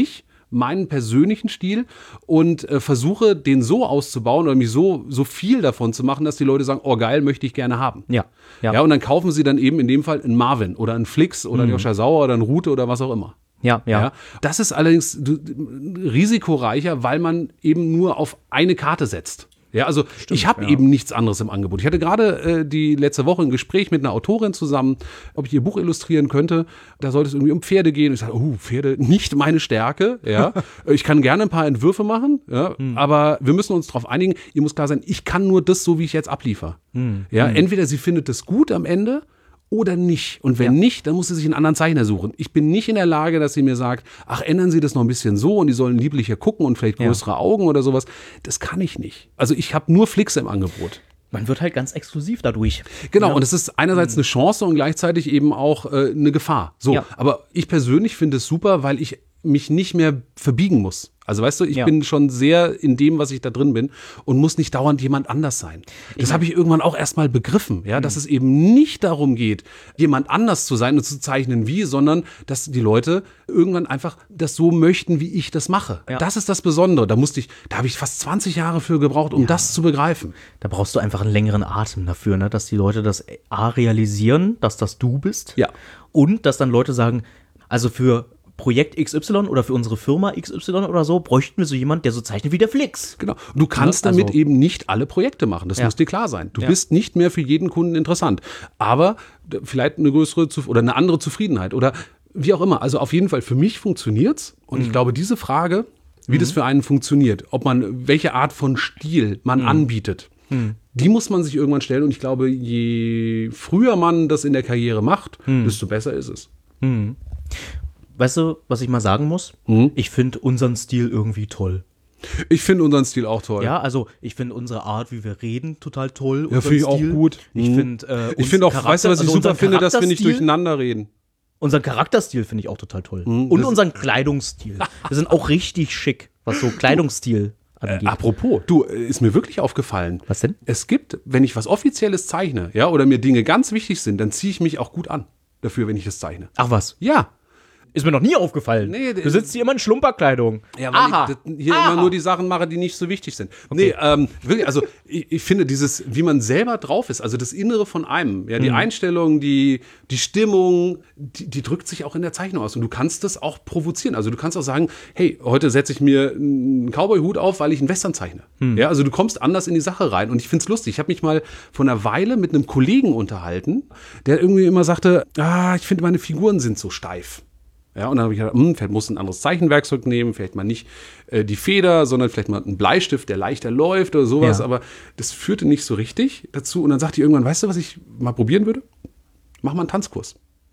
meinen persönlichen Stil und versuche, den so auszubauen oder mich so viel davon zu machen, dass die Leute sagen, oh geil, möchte ich gerne haben. Ja, und dann kaufen sie dann eben in dem Fall einen Marvin oder einen Flix oder einen Joscha Sauer oder einen Rute oder was auch immer. Ja. Das ist allerdings risikoreicher, weil man eben nur auf eine Karte setzt. Ja, also ich habe eben nichts anderes im Angebot. Ich hatte gerade die letzte Woche ein Gespräch mit einer Autorin zusammen, ob ich ihr Buch illustrieren könnte. Da sollte es irgendwie um Pferde gehen. Ich sagte, Pferde, nicht meine Stärke. Ja, ich kann gerne ein paar Entwürfe machen, aber wir müssen uns darauf einigen, ihr muss klar sein, ich kann nur das so, wie ich jetzt abliefer. Ja, entweder sie findet es gut am Ende oder nicht. Und wenn nicht, dann muss sie sich einen anderen Zeichner suchen. Ich bin nicht in der Lage, dass sie mir sagt, ach, ändern Sie das noch ein bisschen so und die sollen lieblicher gucken und vielleicht größere Augen oder sowas. Das kann ich nicht. Also ich habe nur Flix im Angebot. Man wird halt ganz exklusiv dadurch. Genau, und es ist einerseits eine Chance und gleichzeitig eben auch eine Gefahr. So, aber ich persönlich finde es super, weil ich mich nicht mehr verbiegen muss. Also weißt du, ich bin schon sehr in dem, was ich da drin bin und muss nicht dauernd jemand anders sein. Das habe ich irgendwann auch erstmal begriffen, ja, dass es eben nicht darum geht, jemand anders zu sein und zu zeichnen wie, sondern dass die Leute irgendwann einfach das so möchten, wie ich das mache. Ja. Das ist das Besondere. Da habe ich fast 20 Jahre für gebraucht, um das zu begreifen. Da brauchst du einfach einen längeren Atem dafür, ne? Dass die Leute das realisieren, dass das du bist. Ja. Und dass dann Leute sagen, also für Projekt XY oder für unsere Firma XY oder so, bräuchten wir so jemanden, der so zeichnet wie der Flix. Genau. Du kannst damit eben nicht alle Projekte machen. Das muss dir klar sein. Du bist nicht mehr für jeden Kunden interessant. Aber vielleicht eine größere oder eine andere Zufriedenheit oder wie auch immer. Also auf jeden Fall für mich funktioniert's. Und ich glaube, diese Frage, wie das für einen funktioniert, welche Art von Stil man anbietet, die muss man sich irgendwann stellen. Und ich glaube, je früher man das in der Karriere macht, desto besser ist es. Weißt du, was ich mal sagen muss? Ich finde unseren Stil irgendwie toll. Ich finde unseren Stil auch toll. Ja, also ich finde unsere Art, wie wir reden, total toll. Ja, finde ich auch gut. Ich finde auch, weißt du, was ich super finde, dass wir nicht durcheinander reden. Unseren Charakterstil finde ich auch total toll. Und unseren Kleidungsstil. Wir sind auch richtig schick, was so Kleidungsstil angeht. Apropos, du, ist mir wirklich aufgefallen. Was denn? Es gibt, wenn ich was Offizielles zeichne, ja, oder mir Dinge ganz wichtig sind, dann ziehe ich mich auch gut an dafür, wenn ich das zeichne. Ach was? Ja. Ist mir noch nie aufgefallen. Nee, du sitzt hier immer in Schlumperkleidung. Ja, weil ich hier immer nur die Sachen mache, die nicht so wichtig sind. Okay. Nee, wirklich, also ich finde dieses, wie man selber drauf ist, also das Innere von einem, ja, die Einstellung, die Stimmung, die drückt sich auch in der Zeichnung aus. Und du kannst das auch provozieren. Also du kannst auch sagen, hey, heute setze ich mir einen Cowboy-Hut auf, weil ich einen Western zeichne. Ja, also du kommst anders in die Sache rein. Und ich finde es lustig. Ich habe mich mal vor einer Weile mit einem Kollegen unterhalten, der irgendwie immer sagte, ich finde, meine Figuren sind so steif. Ja, und dann habe ich gedacht, vielleicht muss ein anderes Zeichenwerkzeug nehmen, vielleicht mal nicht die Feder, sondern vielleicht mal einen Bleistift, der leichter läuft oder sowas. Ja. Aber das führte nicht so richtig dazu. Und dann sagte ich irgendwann, weißt du, was ich mal probieren würde? Mach mal einen Tanzkurs.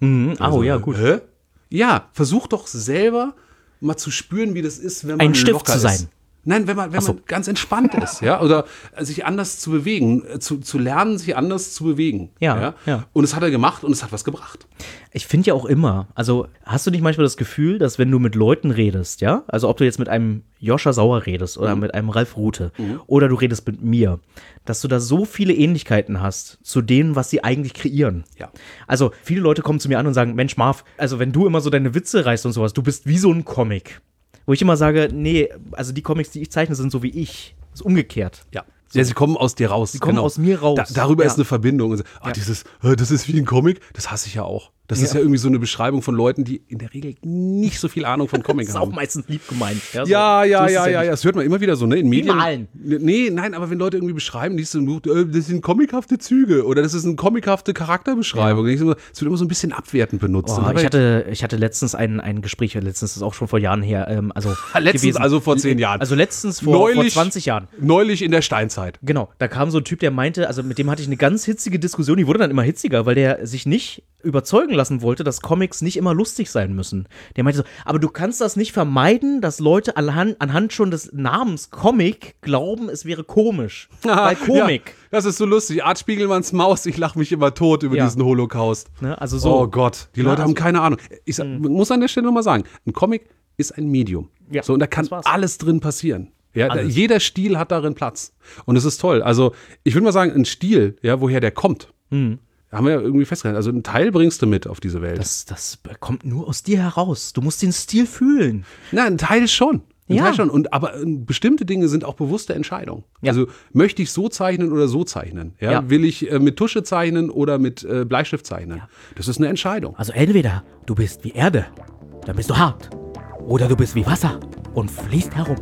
Ja, gut. Hä? Ja, versuch doch selber mal zu spüren, wie das ist, wenn man Ein Stift locker zu sein. ist. Nein, wenn man ganz entspannt ist, ja, oder sich anders zu bewegen, zu lernen, sich anders zu bewegen. Ja. Und das hat er gemacht und es hat was gebracht. Ich finde ja auch immer, also hast du nicht manchmal das Gefühl, dass wenn du mit Leuten redest, ja, also ob du jetzt mit einem Joscha Sauer redest oder mit einem Ralf Rute oder du redest mit mir, dass du da so viele Ähnlichkeiten hast zu denen, was sie eigentlich kreieren. Ja. Also viele Leute kommen zu mir an und sagen, Mensch Marv, also wenn du immer so deine Witze reißt und sowas, du bist wie so ein Comic. Wo ich immer sage, nee, also die Comics, die ich zeichne, sind so wie ich. Das ist umgekehrt. Ja. Ja, sie kommen aus dir raus. Sie kommen aus mir raus. Darüber Ja. ist eine Verbindung. Und so, das ist wie ein Comic, das hasse ich ja auch. Das ist ja irgendwie so eine Beschreibung von Leuten, die in der Regel nicht so viel Ahnung von Comic Das ist haben. auch meistens lieb gemeint. So. Ja, So ist es ja. nicht. Das hört man immer wieder so, ne? In Medien. malen. Nee, nein, aber wenn Leute irgendwie beschreiben, liest du, das sind comichafte Züge oder das ist eine comichafte Charakterbeschreibung. Es wird immer so ein bisschen abwertend benutzt. Oh, ich hatte letztens ein Gespräch, letztens ist auch schon vor Jahren her, Letztens, gewesen. also vor 10 Jahren. Also letztens vor 20 Jahren. Neulich in der Steinzeit. Genau, da kam so ein Typ, der meinte, also mit dem hatte ich eine ganz hitzige Diskussion, die wurde dann immer hitziger, weil der sich nicht überzeugen lassen wollte, dass Comics nicht immer lustig sein müssen. Der meinte so, aber du kannst das nicht vermeiden, dass Leute anhand schon des Namens Comic glauben, es wäre komisch. Weil Komik. Ja, das ist so lustig. Art Spiegelmanns Maus, ich lache mich immer tot über Ja. diesen Holocaust. Ne, also so. Oh Gott, die Leute haben keine Ahnung. Ich muss an der Stelle nochmal sagen, ein Comic ist ein Medium. Ja, So, und da kann das war's. alles drin passieren. Ja, Alles. jeder Stil hat darin Platz. Und es ist toll. Also, ich würde mal sagen, ein Stil, ja, woher der kommt, haben wir ja irgendwie festgehalten. Also, einen Teil bringst du mit auf diese Welt. Das kommt nur aus dir heraus. Du musst den Stil fühlen. Na, ein Teil schon. Ein Ja. Teil schon. Aber bestimmte Dinge sind auch bewusste Entscheidungen. Ja. Also möchte ich so zeichnen oder so zeichnen? Ja? Ja. Will ich mit Tusche zeichnen oder mit Bleistift zeichnen? Das ist eine Entscheidung. Also entweder du bist wie Erde, dann bist du hart. Oder du bist wie Wasser und fließt herum.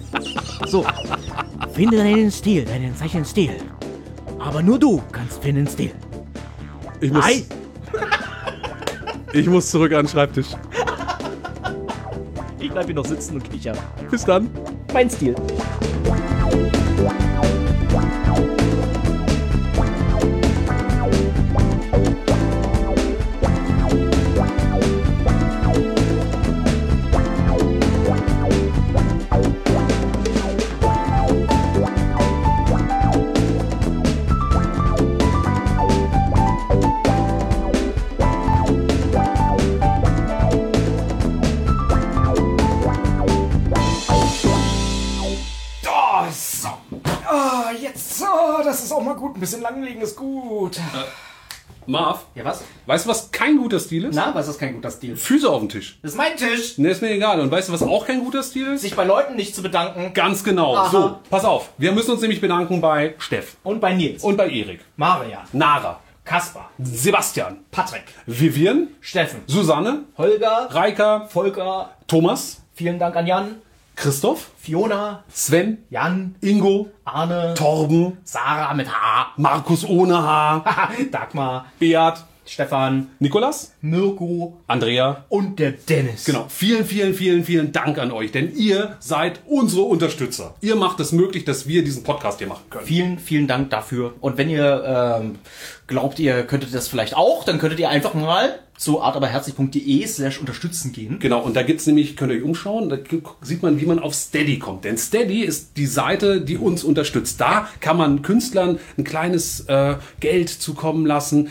So, finde deinen Stil, deinen Zeichenstil. Aber nur du kannst finden Stil. Ei. Ich muss zurück an den Schreibtisch. Ich bleib hier noch sitzen und kichern. Bis dann. Mein Stil. Das ist auch mal gut. Ein bisschen langlegen ist gut. Marv, Ja, was? weißt du, was kein guter Stil ist? Na, was ist kein guter Stil? Füße auf dem Tisch. Das ist mein Tisch. Ne, ist mir egal. Und weißt du, was auch kein guter Stil ist? Sich bei Leuten nicht zu bedanken. Ganz genau. Aha. So, pass auf. Wir müssen uns nämlich bedanken bei Steff Und bei Nils. und bei Erik, Marian. Nara, Kaspar. Sebastian, Patrick. Vivian, Steffen. Susanne, Holger. Reika, Volker. Thomas, Vielen Dank an Jan. Christoph, Fiona. Sven, Jan. Ingo, Arne. Torben, Sarah mit H. Markus ohne Haar, Dagmar. Beat, Stefan. Nikolas, Mirko. Andrea. Und der Dennis. Genau. Vielen, vielen, vielen, vielen Dank an euch, denn ihr seid unsere Unterstützer. Ihr macht es möglich, dass wir diesen Podcast hier machen können. Vielen, vielen Dank dafür. Und wenn ihr glaubt, ihr könntet das vielleicht auch, dann könntet ihr einfach mal zu artaberherzlich.de/unterstützen gehen. Genau, und da gibt's nämlich, könnt ihr euch umschauen, da sieht man, wie man auf Steady kommt. Denn Steady ist die Seite, die uns unterstützt. Da kann man Künstlern ein kleines Geld zukommen lassen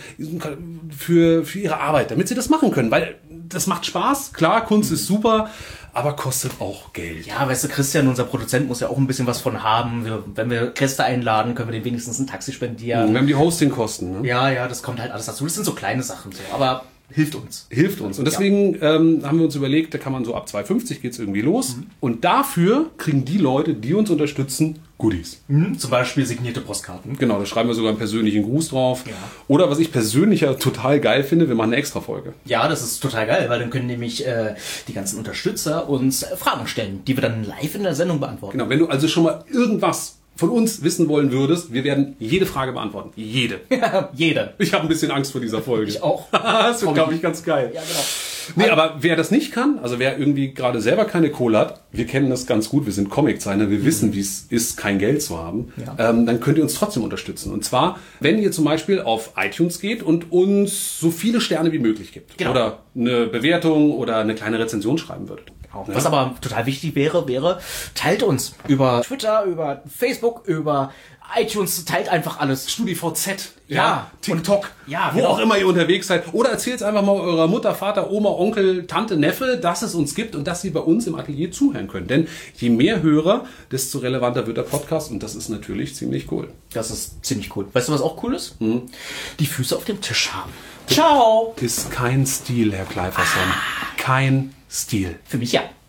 für ihre Arbeit, damit sie das machen können. Weil das macht Spaß, klar, Kunst ist super, aber kostet auch Geld. Ja, weißt du, Christian, unser Produzent, muss ja auch ein bisschen was von haben. Wenn wir Gäste einladen, können wir denen wenigstens ein Taxi spendieren. Wir haben die Hostingkosten. Ne? Ja, das kommt halt alles dazu. Das sind so kleine Sachen, so. Aber hilft uns. Hilft uns. Und deswegen haben wir uns überlegt, da kann man so ab 2,50 geht's irgendwie los. Und dafür kriegen die Leute, die uns unterstützen, Goodies. Zum Beispiel signierte Postkarten. Genau, da schreiben wir sogar einen persönlichen Gruß drauf. Ja. Oder was ich persönlich ja total geil finde, wir machen eine Extra-Folge. Ja, das ist total geil, weil dann können nämlich die ganzen Unterstützer uns Fragen stellen, die wir dann live in der Sendung beantworten. Genau, wenn du also schon mal irgendwas von uns wissen wollen würdest, wir werden jede Frage beantworten. Jede. Jeder. Ich habe ein bisschen Angst vor dieser Folge. Ich auch. Das wird, glaube ich, ganz geil. Ja, genau. Nee, aber wer das nicht kann, also wer irgendwie gerade selber keine Kohle hat, wir kennen das ganz gut, wir sind Comiczeichner, wir wissen, wie es ist, kein Geld zu haben, dann könnt ihr uns trotzdem unterstützen. Und zwar, wenn ihr zum Beispiel auf iTunes geht und uns so viele Sterne wie möglich gibt. Genau. Oder eine Bewertung oder eine kleine Rezension schreiben würdet. Ja. Was aber total wichtig wäre, teilt uns über Twitter, über Facebook, über iTunes, teilt einfach alles. StudiVZ, Ja, TikTok, ja, wo genau. auch immer ihr unterwegs seid. Oder erzählt es einfach mal eurer Mutter, Vater, Oma, Onkel, Tante, Neffe, dass es uns gibt und dass sie bei uns im Atelier zuhören können. Denn je mehr Hörer, desto relevanter wird der Podcast und das ist natürlich ziemlich cool. Das ist ziemlich cool. Weißt du, was auch cool ist? Die Füße auf dem Tisch haben. Ciao! Ist kein Stil, Herr Kleiferson. Kein Stil. Für mich ja.